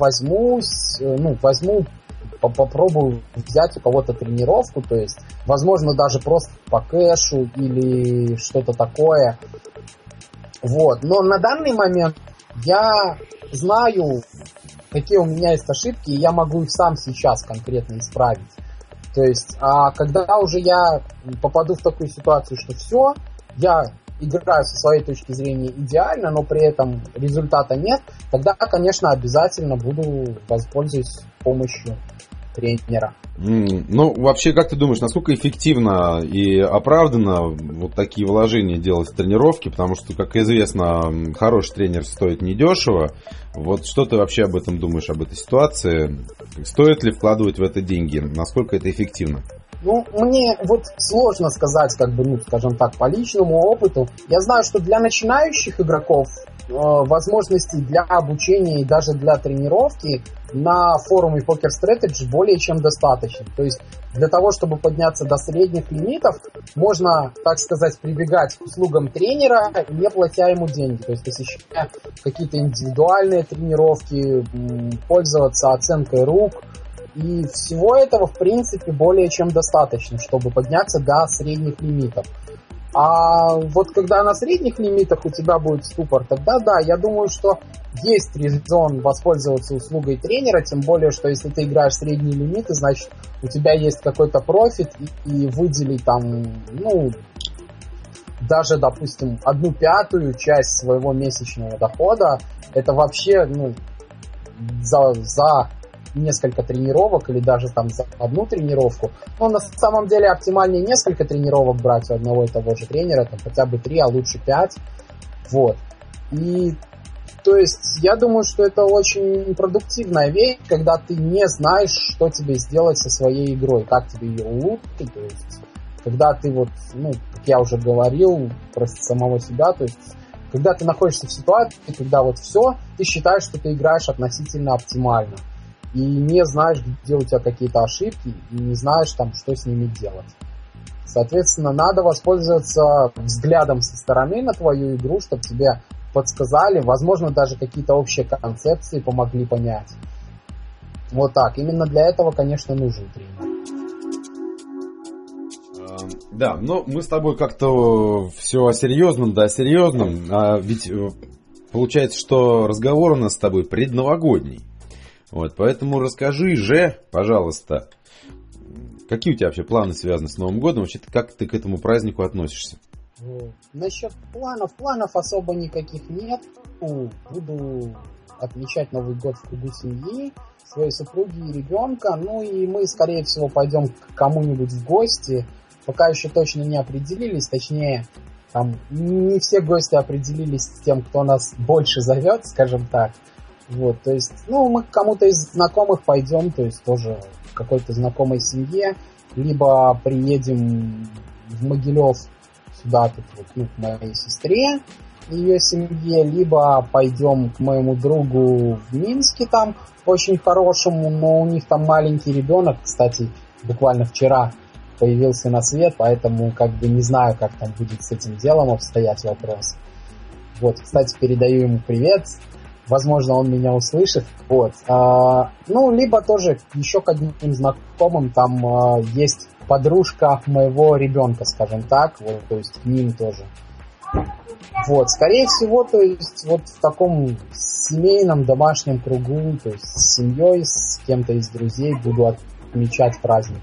попробую взять у кого-то тренировку, то есть, возможно, даже просто по кэшу или что-то такое. Вот. Но на данный момент я знаю, какие у меня есть ошибки, и я могу их сам сейчас конкретно исправить. То есть, когда уже я попаду в такую ситуацию, что все, я играю со своей точки зрения идеально, но при этом результата нет, тогда, конечно, обязательно буду воспользоваться помощью тренера. Вообще, как ты думаешь, насколько эффективно и оправданно такие вложения делать в тренировки? Потому что, как известно, хороший тренер стоит недешево. Что ты вообще об этом думаешь, об этой ситуации? Стоит ли вкладывать в это деньги? Насколько это эффективно? Мне сложно сказать, скажем так, по личному опыту. Я знаю, что для начинающих игроков возможностей для обучения и даже для тренировки на форуме Poker Strategy более чем достаточно. То есть для того, чтобы подняться до средних лимитов, можно, так сказать, прибегать к услугам тренера, не платя ему деньги. То есть посещая какие-то индивидуальные тренировки, пользоваться оценкой рук. И всего этого, в принципе, более чем достаточно, чтобы подняться до средних лимитов. А когда на средних лимитах у тебя будет ступор, тогда да, я думаю, что есть резон воспользоваться услугой тренера, тем более, что если ты играешь средние лимиты, значит, у тебя есть какой-то профит, и выделить даже, допустим, 1/5 часть своего месячного дохода, это вообще, за несколько тренировок или даже за одну тренировку. Но на самом деле оптимальнее несколько тренировок брать у одного и того же тренера, хотя бы 3, а лучше 5. Вот. И то есть я думаю, что это очень продуктивная вещь, когда ты не знаешь, что тебе сделать со своей игрой, как тебе ее улучшить. То есть когда ты как я уже говорил про самого себя, то есть когда ты находишься в ситуации, когда все, ты считаешь, что ты играешь относительно оптимально. И не знаешь, где у тебя какие-то ошибки, и не знаешь, что с ними делать. Соответственно, надо воспользоваться взглядом со стороны на твою игру, чтобы тебе подсказали, возможно, даже какие-то общие концепции помогли понять. Вот так. Именно для этого, конечно, нужен тренер. Да, но мы с тобой как-то все о серьезном, да о серьезном. Ведь получается, что разговор у нас с тобой предновогодний. Вот, поэтому расскажи же, пожалуйста, какие у тебя вообще планы связаны с Новым годом? Вообще, как ты к этому празднику относишься? Насчет планов особо никаких нет. Буду отмечать Новый год в кругу семьи, своей супруги и ребенка. Ну и мы, скорее всего, пойдем к кому-нибудь в гости. Пока еще точно не определились, точнее, там не все гости определились с тем, кто нас больше зовет, скажем так. Вот, то есть, мы к кому-то из знакомых пойдем, то есть тоже к какой-то знакомой семье, либо приедем в Могилев сюда, тут вот, к моей сестре и ее семье, либо пойдем к моему другу в Минске, там очень хорошему, но у них там маленький ребенок, кстати, буквально вчера появился на свет, поэтому как бы не знаю, как там будет с этим делом обстоять вопрос. Вот, кстати, передаю ему привет. Возможно, он меня услышит. Вот. Либо тоже еще к одним знакомым, там есть подружка моего ребенка, скажем так, вот, то есть к ним тоже. Вот, скорее всего, то есть вот в таком семейном домашнем кругу, то есть с семьей, с кем-то из друзей буду отмечать праздник.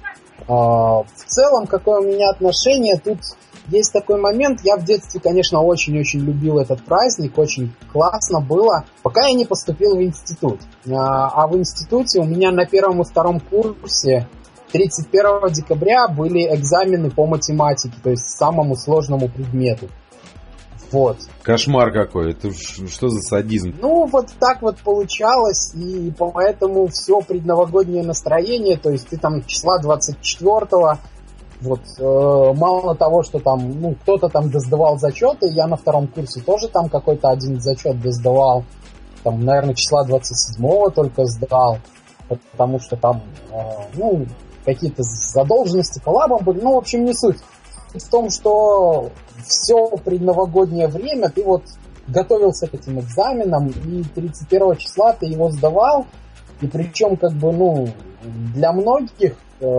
В целом, какое у меня отношение, тут есть такой момент, я в детстве, конечно, очень-очень любил этот праздник, очень классно было, пока я не поступил в институт. А в институте у меня на первом и втором курсе 31 декабря были экзамены по математике, то есть самому сложному предмету. Вот. Кошмар какой, это что за садизм? Вот так вот получалось, и поэтому все предновогоднее настроение, то есть ты там числа 24-го, вот, мало того, что там, кто-то там досдавал зачеты, я на втором курсе тоже там какой-то один зачет досдавал, там, наверное, числа 27-го только сдал, потому что там, какие-то задолженности по лабам были, в общем, не суть. Суть в том, что все предновогоднее время ты вот готовился к этим экзаменам, и 31 числа ты его сдавал, и причем как бы, для многих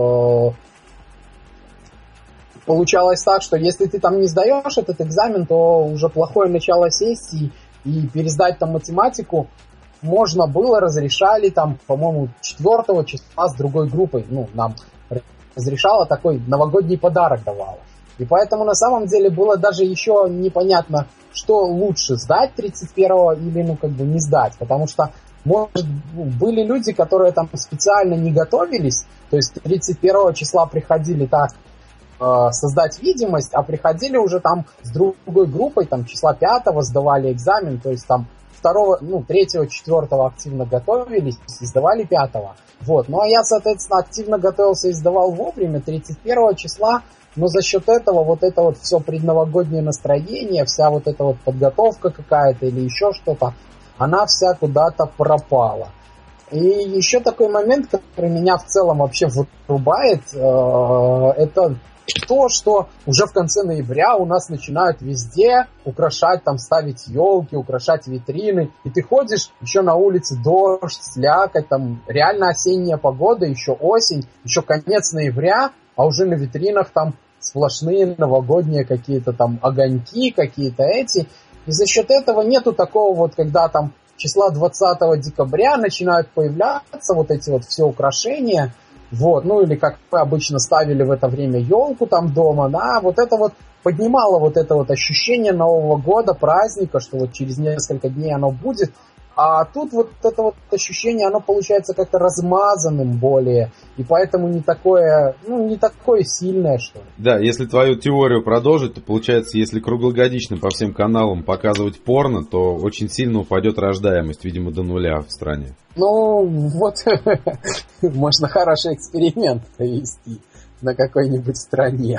получалось так, что если ты там не сдаешь этот экзамен, то уже плохое начало сессии, и пересдать там математику можно было, разрешали там, по-моему, 4 числа с другой группой, нам разрешало такой новогодний подарок давало. И поэтому на самом деле было даже еще непонятно, что лучше, сдать 31-го или, не сдать. Потому что, может, были люди, которые там специально не готовились, то есть 31 числа приходили так, создать видимость, а приходили уже там с другой группой, там числа 5-го сдавали экзамен, то есть там 2-го, 3-го, 4-го активно готовились и сдавали 5-го. Вот. Ну а я, соответственно, активно готовился и сдавал вовремя 31 числа, но за счет этого вот это вот все предновогоднее настроение, вся вот эта вот подготовка какая-то или еще что-то, она вся куда-то пропала. И еще такой момент, который меня в целом вообще вырубает, это то, что уже в конце ноября у нас начинают везде украшать, там ставить елки, украшать витрины, и ты ходишь, еще на улице дождь, слякоть, там реально осенняя погода, еще осень, еще конец ноября, а уже на витринах там сплошные новогодние какие-то там огоньки, какие-то эти. И за счет этого нету такого вот, когда там числа 20 декабря начинают появляться вот эти вот все украшения, вот, или как мы обычно ставили в это время елку там дома, да, вот это вот поднимало вот это вот ощущение Нового года, праздника, что вот через несколько дней оно будет. А тут вот это вот ощущение, оно получается как-то размазанным более, и поэтому не такое сильное, что ли. Да, если твою теорию продолжить, то получается, если круглогодично по всем каналам показывать порно, то очень сильно упадет рождаемость, видимо, до нуля в стране. Вот, можно хороший эксперимент провести на какой-нибудь стране.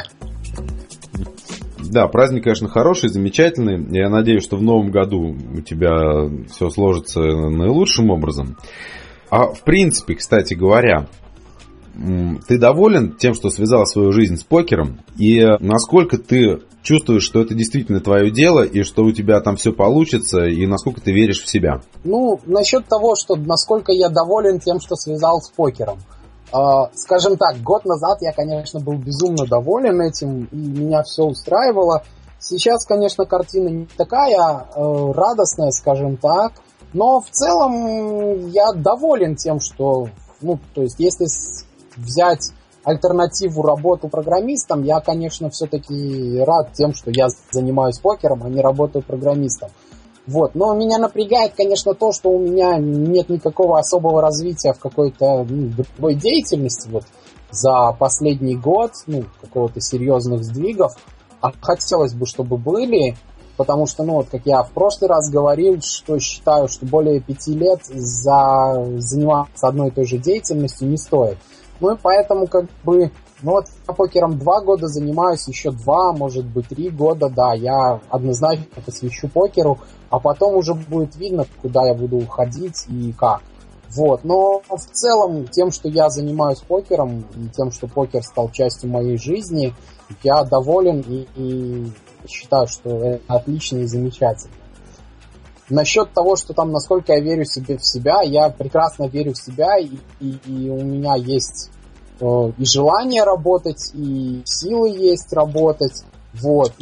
Да, праздник, конечно, хороший, замечательный. Я надеюсь, что в новом году у тебя все сложится наилучшим образом. А в принципе, кстати говоря, ты доволен тем, что связал свою жизнь с покером? И насколько ты чувствуешь, что это действительно твое дело, и что у тебя там все получится, и насколько ты веришь в себя? Ну, насчет того, что насколько я доволен тем, что связал с покером. Скажем так, год назад я, конечно, был безумно доволен этим, и меня все устраивало. Сейчас, конечно, картина не такая радостная, скажем так, но в целом я доволен тем, что, ну, то есть, если взять альтернативу работу программистом, я, конечно, все-таки рад тем, что я занимаюсь покером, а не работаю программистом. Вот. Но меня напрягает, конечно, то, что у меня нет никакого особого развития в какой-то другой деятельности вот, за последний год, какого-то серьезных сдвигов. А хотелось бы, чтобы были, потому что, вот как я в прошлый раз говорил, что считаю, что более 5 лет заниматься одной и той же деятельностью не стоит. Ну и поэтому вот я покером 2 года занимаюсь, еще 2, может быть 3 года, да, я однозначно посвящу покеру, а потом уже будет видно, куда я буду уходить и как. Вот, но в целом тем, что я занимаюсь покером и тем, что покер стал частью моей жизни, я доволен и считаю, что это отлично и замечательно. Насчет того, что там, насколько я верю в себя, я прекрасно верю в себя, и у меня есть и желание работать, и силы есть работать. Вот.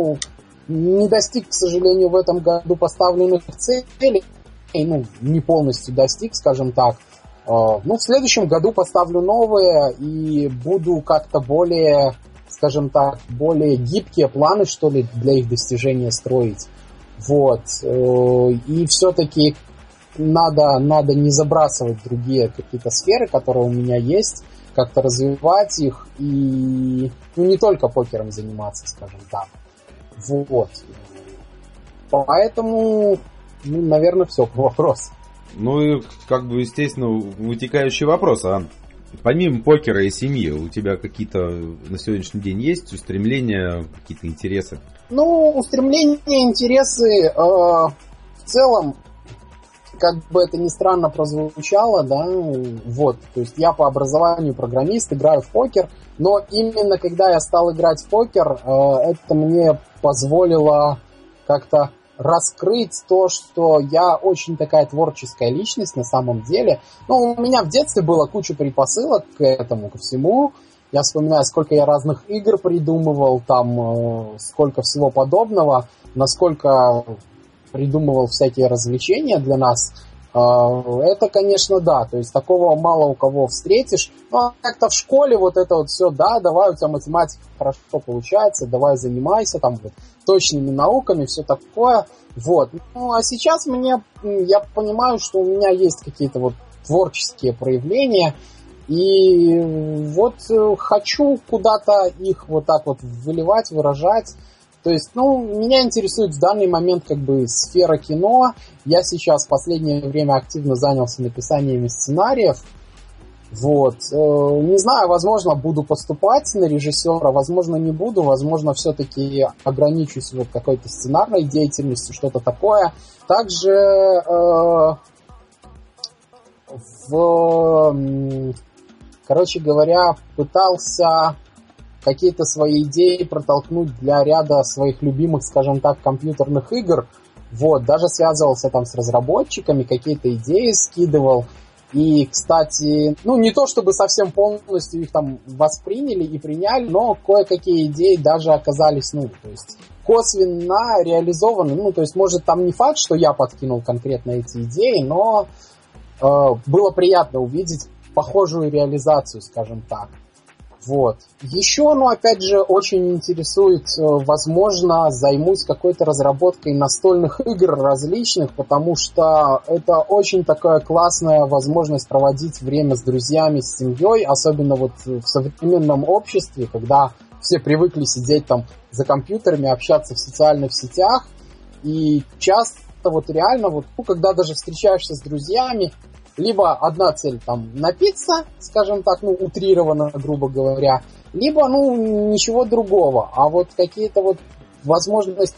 Не достиг, к сожалению, в этом году поставленных целей, не полностью достиг, скажем так. В следующем году поставлю новые и буду как-то более, скажем так, более гибкие планы, что ли, для их достижения строить. Вот. И все-таки надо не забрасывать другие какие-то сферы, которые у меня есть, как-то развивать их и не только покером заниматься, скажем так. Вот. Поэтому, наверное, все по вопросу. И, естественно, вытекающий вопрос, помимо покера и семьи, у тебя какие-то на сегодняшний день есть устремления, какие-то интересы? Устремления, интересы в целом, как бы это ни странно прозвучало, да, вот, то есть я по образованию программист, играю в покер, но именно когда я стал играть в покер, это мне позволило как-то раскрыть то, что я очень такая творческая личность на самом деле. У меня в детстве было куча предпосылок к этому, ко всему. Я вспоминаю, сколько я разных игр придумывал, сколько всего подобного, насколько придумывал всякие развлечения для нас. Это, конечно, да, то есть такого мало у кого встретишь. Как-то в школе вот это вот все, да, давай, у тебя математика хорошо получается, давай занимайся точными науками, все такое. Вот. А сейчас я понимаю, что у меня есть какие-то творческие проявления, и хочу куда-то их выливать, выражать. То есть, меня интересует в данный момент сфера кино. Я сейчас в последнее время активно занялся написанием сценариев. Вот. Не знаю, возможно, буду поступать на режиссера, возможно, не буду, возможно, все-таки ограничусь какой-то сценарной деятельностью, что-то такое. Также пытался какие-то свои идеи протолкнуть для ряда своих любимых, скажем так, компьютерных игр. Вот, даже связывался с разработчиками, какие-то идеи скидывал. И, кстати, не то чтобы совсем полностью их восприняли и приняли, но кое-какие идеи даже оказались, то есть косвенно реализованы. То есть, может, там не факт, что я подкинул конкретно эти идеи, но было приятно увидеть похожую реализацию, скажем так. Вот. Еще, опять же, очень интересует, возможно, займусь какой-то разработкой настольных игр различных, потому что это очень такая классная возможность проводить время с друзьями, с семьей, особенно в современном обществе, когда все привыкли сидеть за компьютерами, общаться в социальных сетях, и часто реально, когда даже встречаешься с друзьями, либо одна цель напиться, скажем так, утрированно, грубо говоря, либо ничего другого. А какие-то возможности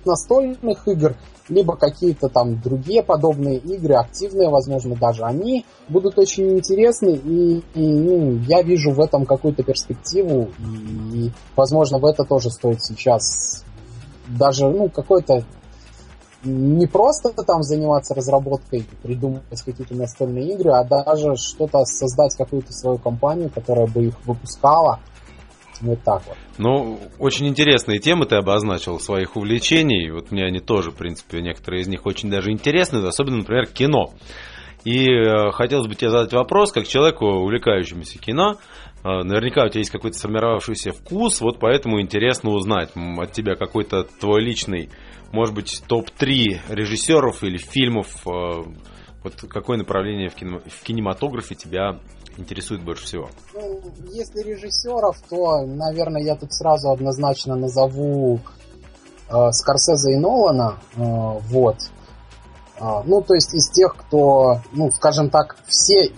настольных игр, либо какие-то там другие подобные игры, активные, возможно, даже, они будут очень интересны, и я вижу в этом какую-то перспективу, и, возможно, в это тоже стоит сейчас даже, какой-то не просто там заниматься разработкой, придумывать какие-то настольные игры, а даже что-то создать, какую-то свою компанию, которая бы их выпускала. Вот так вот. Ну, очень интересные темы ты обозначил своих увлечений. Вот мне они тоже, в принципе, некоторые из них очень даже интересны, особенно, например, кино. И хотелось бы тебе задать вопрос, как человеку, увлекающемуся кино. Наверняка у тебя есть какой-то сформировавшийся вкус, вот поэтому интересно узнать от тебя какой-то твой личный, может быть, топ-3 режиссеров или фильмов. Вот какое направление в кинематографе тебя интересует больше всего? Если режиссеров, то, наверное, я тут сразу однозначно назову Скорсезе и Нолана. Вот. То есть из тех, кто, скажем так, всем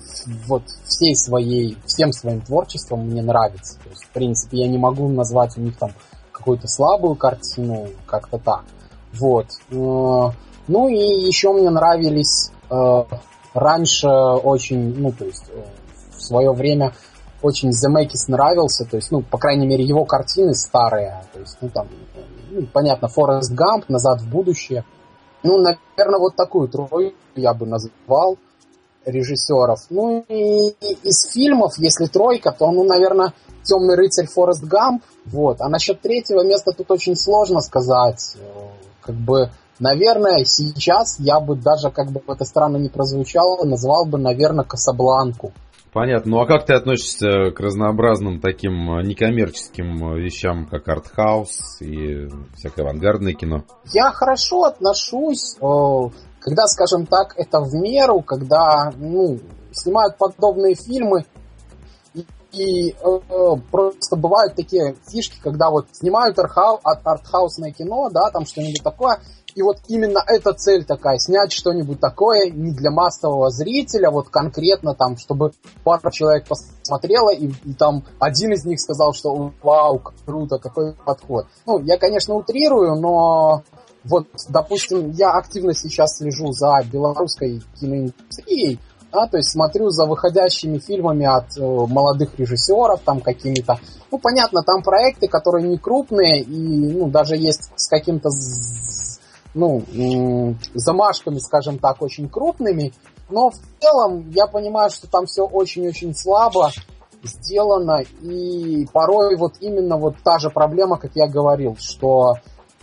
своим творчеством мне нравится. То есть, в принципе, я не могу назвать у них там какую-то слабую картину, как-то так. Вот. И еще мне нравились раньше очень, в свое время очень Земекис нравился, то есть, по крайней мере, его картины старые, то есть, понятно, Форест Гамп, Назад в будущее. Наверное, вот такую тройку я бы назвал режиссеров. И из фильмов, если тройка, то, наверное, «Темный рыцарь», Форест Гамп. Вот. А насчет третьего места тут очень сложно сказать. Наверное, сейчас я бы даже, как бы это странно не прозвучало, назвал бы, наверное, «Касабланку». Понятно. Ну а как ты относишься к разнообразным таким некоммерческим вещам, как артхаус и всякое авангардное кино? Я хорошо отношусь, когда, скажем так, это в меру, когда снимают подобные фильмы, и просто бывают такие фишки, когда вот снимают артхаусное кино, да, там что-нибудь такое, и вот именно эта цель такая, снять что-нибудь такое не для массового зрителя, вот конкретно там, чтобы пара человек посмотрела, и там один из них сказал, что вау, круто, какой подход. Я, конечно, утрирую, но вот, допустим, я активно сейчас слежу за белорусской киноиндустрией, то есть смотрю за выходящими фильмами от молодых режиссеров, там какими-то, понятно, там проекты, которые не крупные, и, даже есть с каким-то замашками, скажем так, очень крупными, но в целом я понимаю, что там все очень-очень слабо сделано, и порой вот именно вот та же проблема, как я говорил, что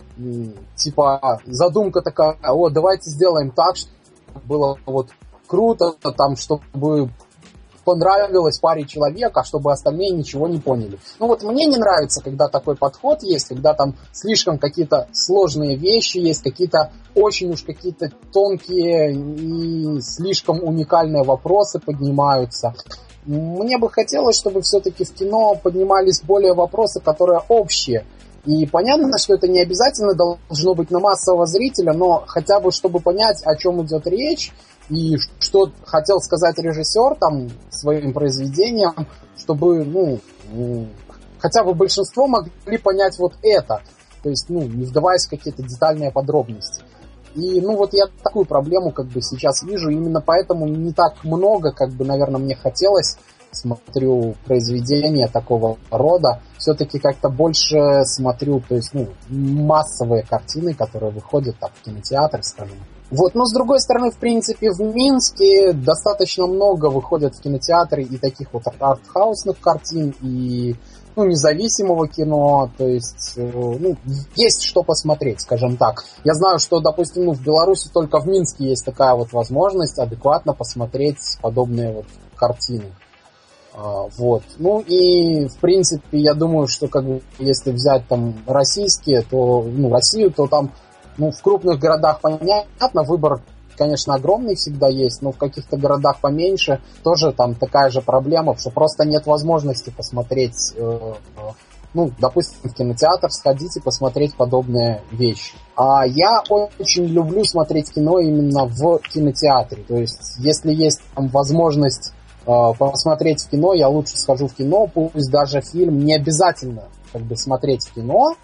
типа задумка такая, давайте сделаем так, чтобы было вот круто, там, чтобы понравилось паре человек, а чтобы остальные ничего не поняли. Мне не нравится, когда такой подход есть, когда там слишком какие-то сложные вещи есть, какие-то очень уж какие-то тонкие и слишком уникальные вопросы поднимаются. Мне бы хотелось, чтобы все-таки в кино поднимались более вопросы, которые общие. И понятно, что это не обязательно должно быть на массового зрителя, но хотя бы, чтобы понять, о чем идет речь, и что хотел сказать режиссер там своим произведением, чтобы, хотя бы большинство могли понять вот это, то есть, не вдаваясь в какие-то детальные подробности. И, я такую проблему, как бы, сейчас вижу, именно поэтому не так много, как бы, наверное, мне хотелось, смотрю произведения такого рода, все-таки как-то больше смотрю, то есть, массовые картины, которые выходят там в кинотеатр, скажем. Вот, но с другой стороны, в принципе, в Минске достаточно много выходят в кинотеатры и таких вот артхаусных картин, и, независимого кино, то есть, есть что посмотреть, скажем так. Я знаю, что, допустим, в Беларуси только в Минске есть такая вот возможность адекватно посмотреть подобные вот картины. Вот. И, в принципе, я думаю, что, как бы, если взять там российские, то, Россию, то там, в крупных городах, понятно, выбор, конечно, огромный всегда есть, но в каких-то городах поменьше тоже там такая же проблема, что просто нет возможности посмотреть, допустим, в кинотеатр сходить и посмотреть подобные вещи. А я очень люблю смотреть кино именно в кинотеатре, то есть, если есть там возможность посмотреть в кино, я лучше схожу в кино, пусть даже фильм не обязательно как бы смотреть в кино,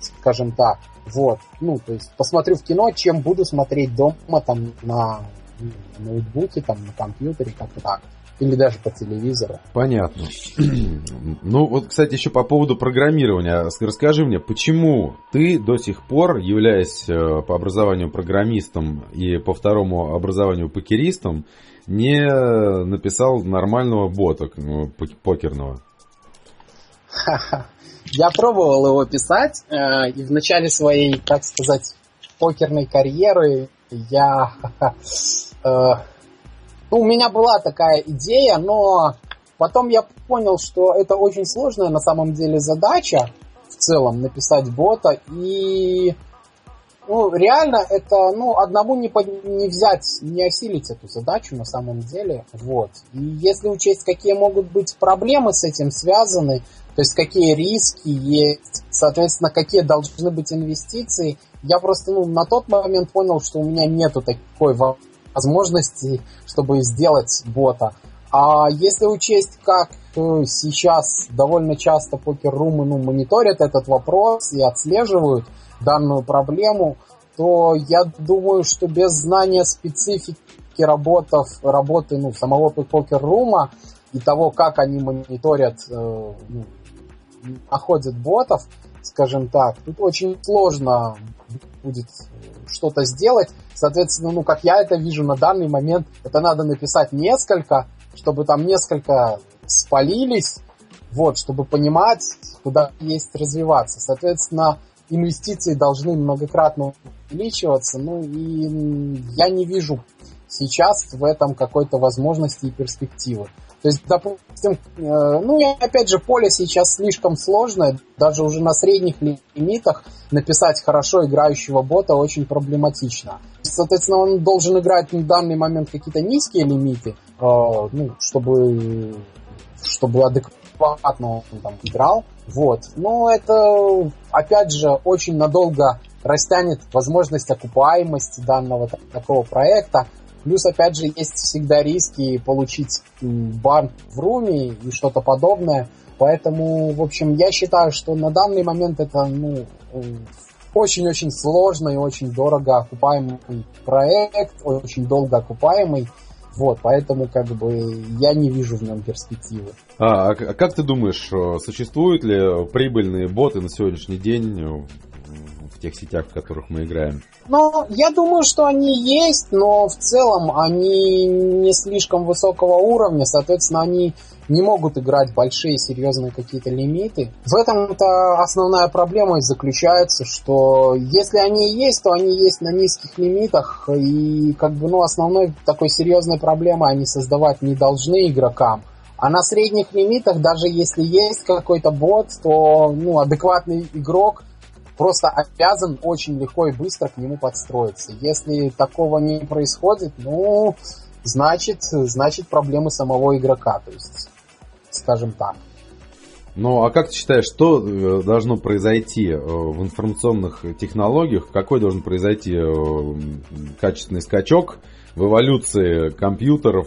скажем так. Вот, ну, то есть посмотрю в кино, чем буду смотреть дома, там, на ноутбуке, там, на компьютере, как-то так. Или даже по телевизору. Понятно. Ну, вот, кстати, еще по поводу программирования. Расскажи мне, почему ты до сих пор, являясь по образованию программистом и по второму образованию покеристом, не написал нормального бота покерного? Я пробовал его писать, и в начале своей, так сказать, покерной карьеры я... у меня была такая идея, но потом я понял, что это очень сложная на самом деле задача в целом написать бота, и реально это одному не взять, не осилить эту задачу на самом деле. Вот. И если учесть, какие могут быть проблемы с этим связаны, то есть какие риски есть, соответственно, какие должны быть инвестиции, я просто на тот момент понял, что у меня нету такой возможности, чтобы сделать бота. А если учесть, как сейчас довольно часто покер-румы мониторят этот вопрос и отслеживают данную проблему, то я думаю, что без знания специфики работы самого покер-рума и того, как они мониторят, находят ботов, скажем так, тут очень сложно будет что-то сделать. Соответственно, как я это вижу на данный момент, это надо написать несколько, чтобы там несколько спалились, вот, чтобы понимать, куда есть развиваться. Соответственно, инвестиции должны многократно увеличиваться, и я не вижу сейчас в этом какой-то возможности и перспективы. То есть, допустим, опять же, поле сейчас слишком сложное, даже уже на средних лимитах написать хорошо играющего бота очень проблематично. Соответственно, он должен играть в данный момент какие-то низкие лимиты, чтобы адекватно он там играл. Вот. Но это, опять же, очень надолго растянет возможность окупаемости данного такого проекта. Плюс, опять же, есть всегда риски получить бан в руме и что-то подобное. Поэтому, в общем, я считаю, что на данный момент это очень-очень сложный и очень дорого окупаемый проект, очень долго окупаемый. Вот, поэтому я не вижу в нем перспективы. А как ты думаешь, существуют ли прибыльные боты на сегодняшний день в тех сетях, в которых мы играем? Я думаю, что они есть, но в целом они не слишком высокого уровня, соответственно, они не могут играть большие, серьезные какие-то лимиты. В этом-то основная проблема и заключается, что если они и есть, то они есть на низких лимитах, и основной такой серьезной проблемы они создавать не должны игрокам. А на средних лимитах, даже если есть какой-то бот, то адекватный игрок просто обязан очень легко и быстро к нему подстроиться. Если такого не происходит, значит проблемы самого игрока, то есть, скажем так. А как ты считаешь, что должно произойти в информационных технологиях? Какой должен произойти качественный скачок в эволюции компьютеров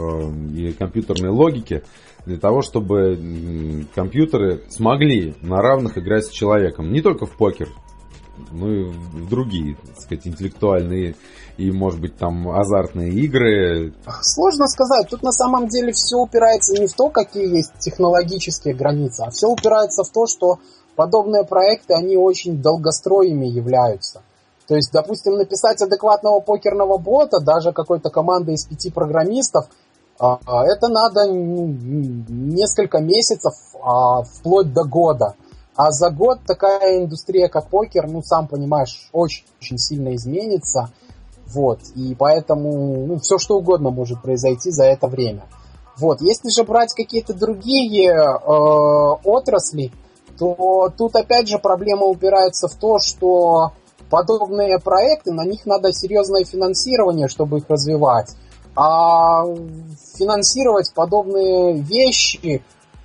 и компьютерной логики для того, чтобы компьютеры смогли на равных играть с человеком? Не только в покер, но и в другие, так сказать, интеллектуальные и, может быть, там азартные игры. Сложно сказать. Тут на самом деле все упирается не в то, какие есть технологические границы, а все упирается в то, что подобные проекты, они очень долгостроями являются. То есть, допустим, написать адекватного покерного бота, даже какой-то команды из 5 программистов, это надо несколько месяцев, вплоть до года. А за год такая индустрия, как покер, сам понимаешь, очень, очень сильно изменится. Вот. И поэтому все что угодно может произойти за это время. Вот. Если же брать какие-то другие отрасли, то тут опять же проблема упирается в то, что подобные проекты, на них надо серьезное финансирование, чтобы их развивать. А финансировать подобные вещи,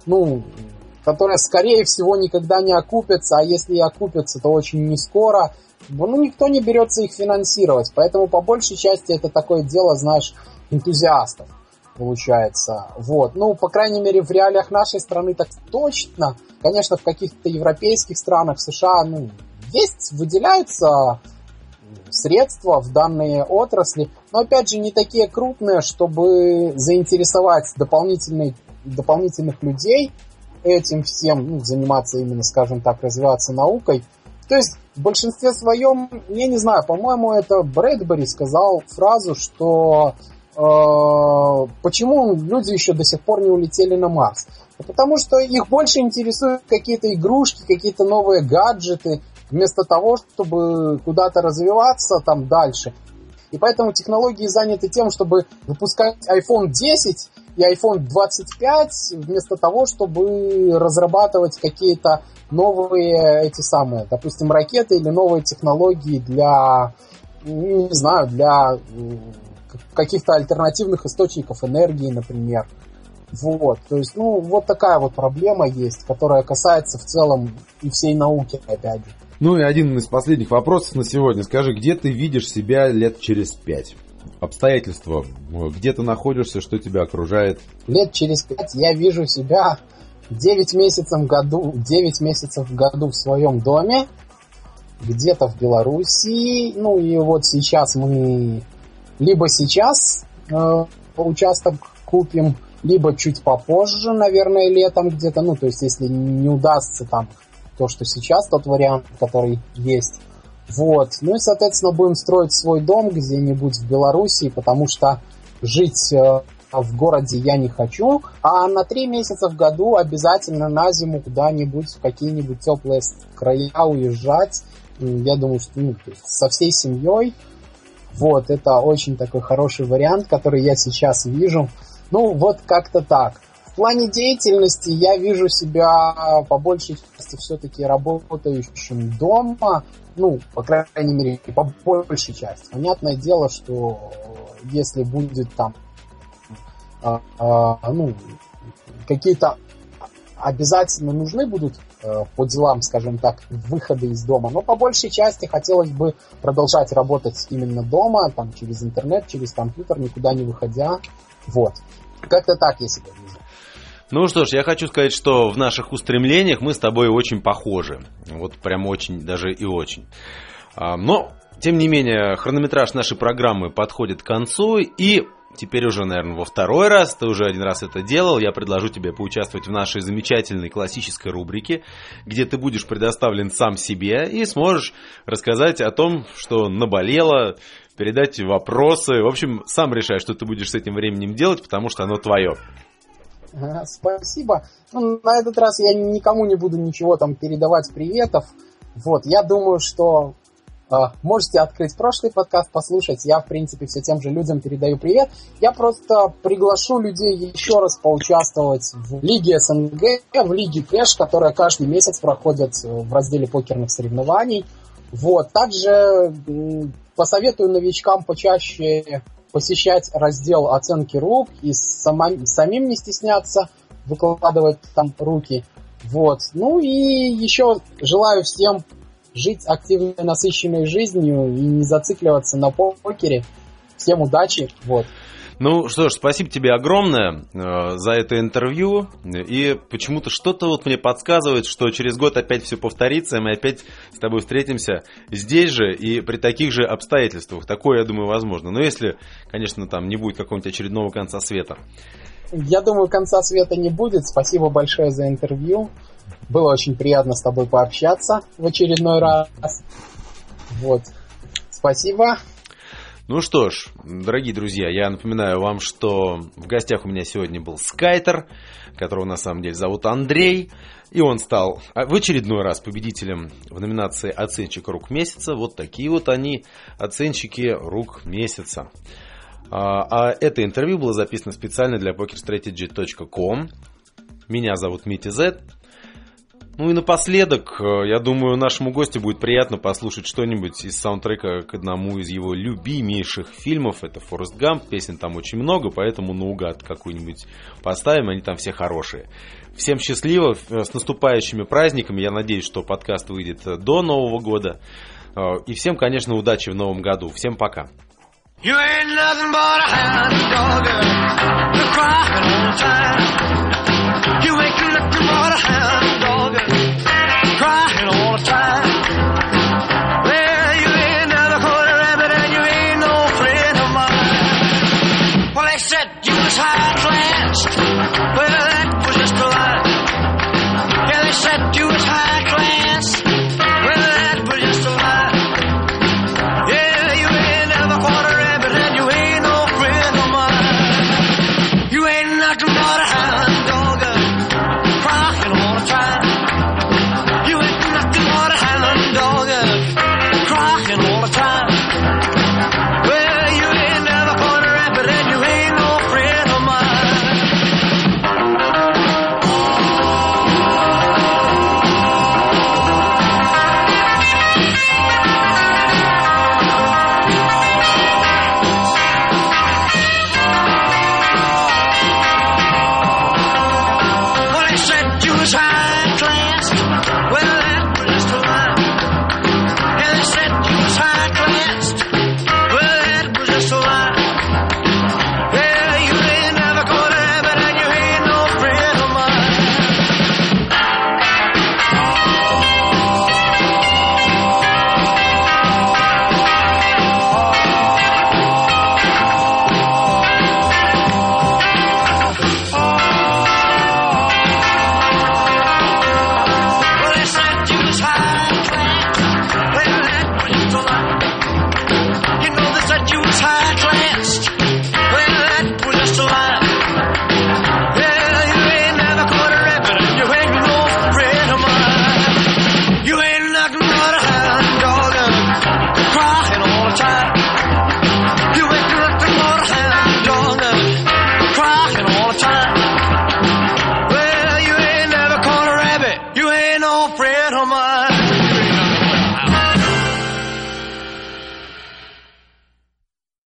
которые, скорее всего, никогда не окупятся, а если и окупятся, то очень не скоро, никто не берется их финансировать. Поэтому, по большей части, это такое дело, знаешь, энтузиастов, получается. Вот. По крайней мере, в реалиях нашей страны так точно. Конечно, в каких-то европейских странах, в США, есть, выделяются средства в данные отрасли, но опять же не такие крупные, чтобы заинтересовать дополнительных людей этим всем, заниматься именно, скажем так, развиваться наукой. То есть в большинстве своем, я не знаю, по-моему, это Брэдбери сказал фразу, что почему люди еще до сих пор не улетели на Марс. Потому что их больше интересуют какие-то игрушки, какие-то новые гаджеты, вместо того, чтобы куда-то развиваться там дальше. И поэтому технологии заняты тем, чтобы выпускать iPhone 10 и iPhone 25, вместо того, чтобы разрабатывать какие-то новые допустим, ракеты или новые технологии для, не знаю, для каких-то альтернативных источников энергии, например. Вот, то есть, вот такая вот проблема есть, которая касается в целом и всей науки, опять же. Ну и один из последних вопросов на сегодня. Скажи, где ты видишь себя лет через 5? Обстоятельства, где ты находишься, что тебя окружает? Лет через 5 я вижу себя 9 месяцев в году в своем доме, где-то в Белоруссии. И вот сейчас мы либо сейчас участок купим, либо чуть попозже, наверное, летом где-то. То есть если не удастся там то, что сейчас, тот вариант, который есть. Вот. И, соответственно, будем строить свой дом где-нибудь в Белоруссии, потому что жить в городе я не хочу. А на 3 месяца в году обязательно на зиму куда-нибудь в какие-нибудь теплые края уезжать. Я думаю, что со всей семьей. Вот. Это очень такой хороший вариант, который я сейчас вижу. Вот как-то так. В плане деятельности я вижу себя по большей части все-таки работающим дома, по крайней мере, по большей части. Понятное дело, что если будет там какие-то обязательно нужны будут по делам, скажем так, выходы из дома, но по большей части хотелось бы продолжать работать именно дома, там, через интернет, через компьютер, никуда не выходя. Вот. Как-то так я себя вижу. Ну что ж, я хочу сказать, что в наших устремлениях мы с тобой очень похожи. Вот прям очень, даже и очень. Но, тем не менее, хронометраж нашей программы подходит к концу. И теперь уже, наверное, во второй раз, ты уже один раз это делал, я предложу тебе поучаствовать в нашей замечательной классической рубрике, где ты будешь предоставлен сам себе и сможешь рассказать о том, что наболело, передать вопросы. В общем, сам решай, что ты будешь с этим временем делать, потому что оно твое. Спасибо. На этот раз я никому не буду ничего там передавать приветов. Вот, я думаю, что можете открыть прошлый подкаст, послушать. Я, в принципе, все тем же людям передаю привет. Я просто приглашу людей еще раз поучаствовать в Лиге СНГ, в Лиге Кэш, которая каждый месяц проходит в разделе покерных соревнований. Вот, также посоветую новичкам почаще посещать раздел оценки рук и самим не стесняться выкладывать там руки. Вот. И еще желаю всем жить активной, насыщенной жизнью и не зацикливаться на покере. Всем удачи. Вот. Ну что ж, спасибо тебе огромное за это интервью. И почему-то что-то вот мне подсказывает, что через год опять все повторится, и мы опять с тобой встретимся здесь же и при таких же обстоятельствах. Такое, я думаю, возможно. Но если, конечно, там не будет какого-нибудь очередного конца света. Я думаю, конца света не будет. Спасибо большое за интервью. Было очень приятно с тобой пообщаться в очередной раз. Вот. Спасибо. Ну что ж, дорогие друзья, я напоминаю вам, что в гостях у меня сегодня был Скайтер, которого на самом деле зовут Андрей, и он стал в очередной раз победителем в номинации «Оценщик рук месяца». Вот такие вот они, оценщики рук месяца. А это интервью было записано специально для pokerstrategy.com. Меня зовут Митя Зет. Ну и напоследок, я думаю, нашему гостю будет приятно послушать что-нибудь из саундтрека к одному из его любимейших фильмов. Это «Форрест Гамп». Песен там очень много, поэтому наугад какую-нибудь поставим, они там все хорошие. Всем счастливо, с наступающими праздниками. Я надеюсь, что подкаст выйдет до Нового года. И всем, конечно, удачи в Новом году. Всем пока. You ain't nothing but a hound dog, crying all the time.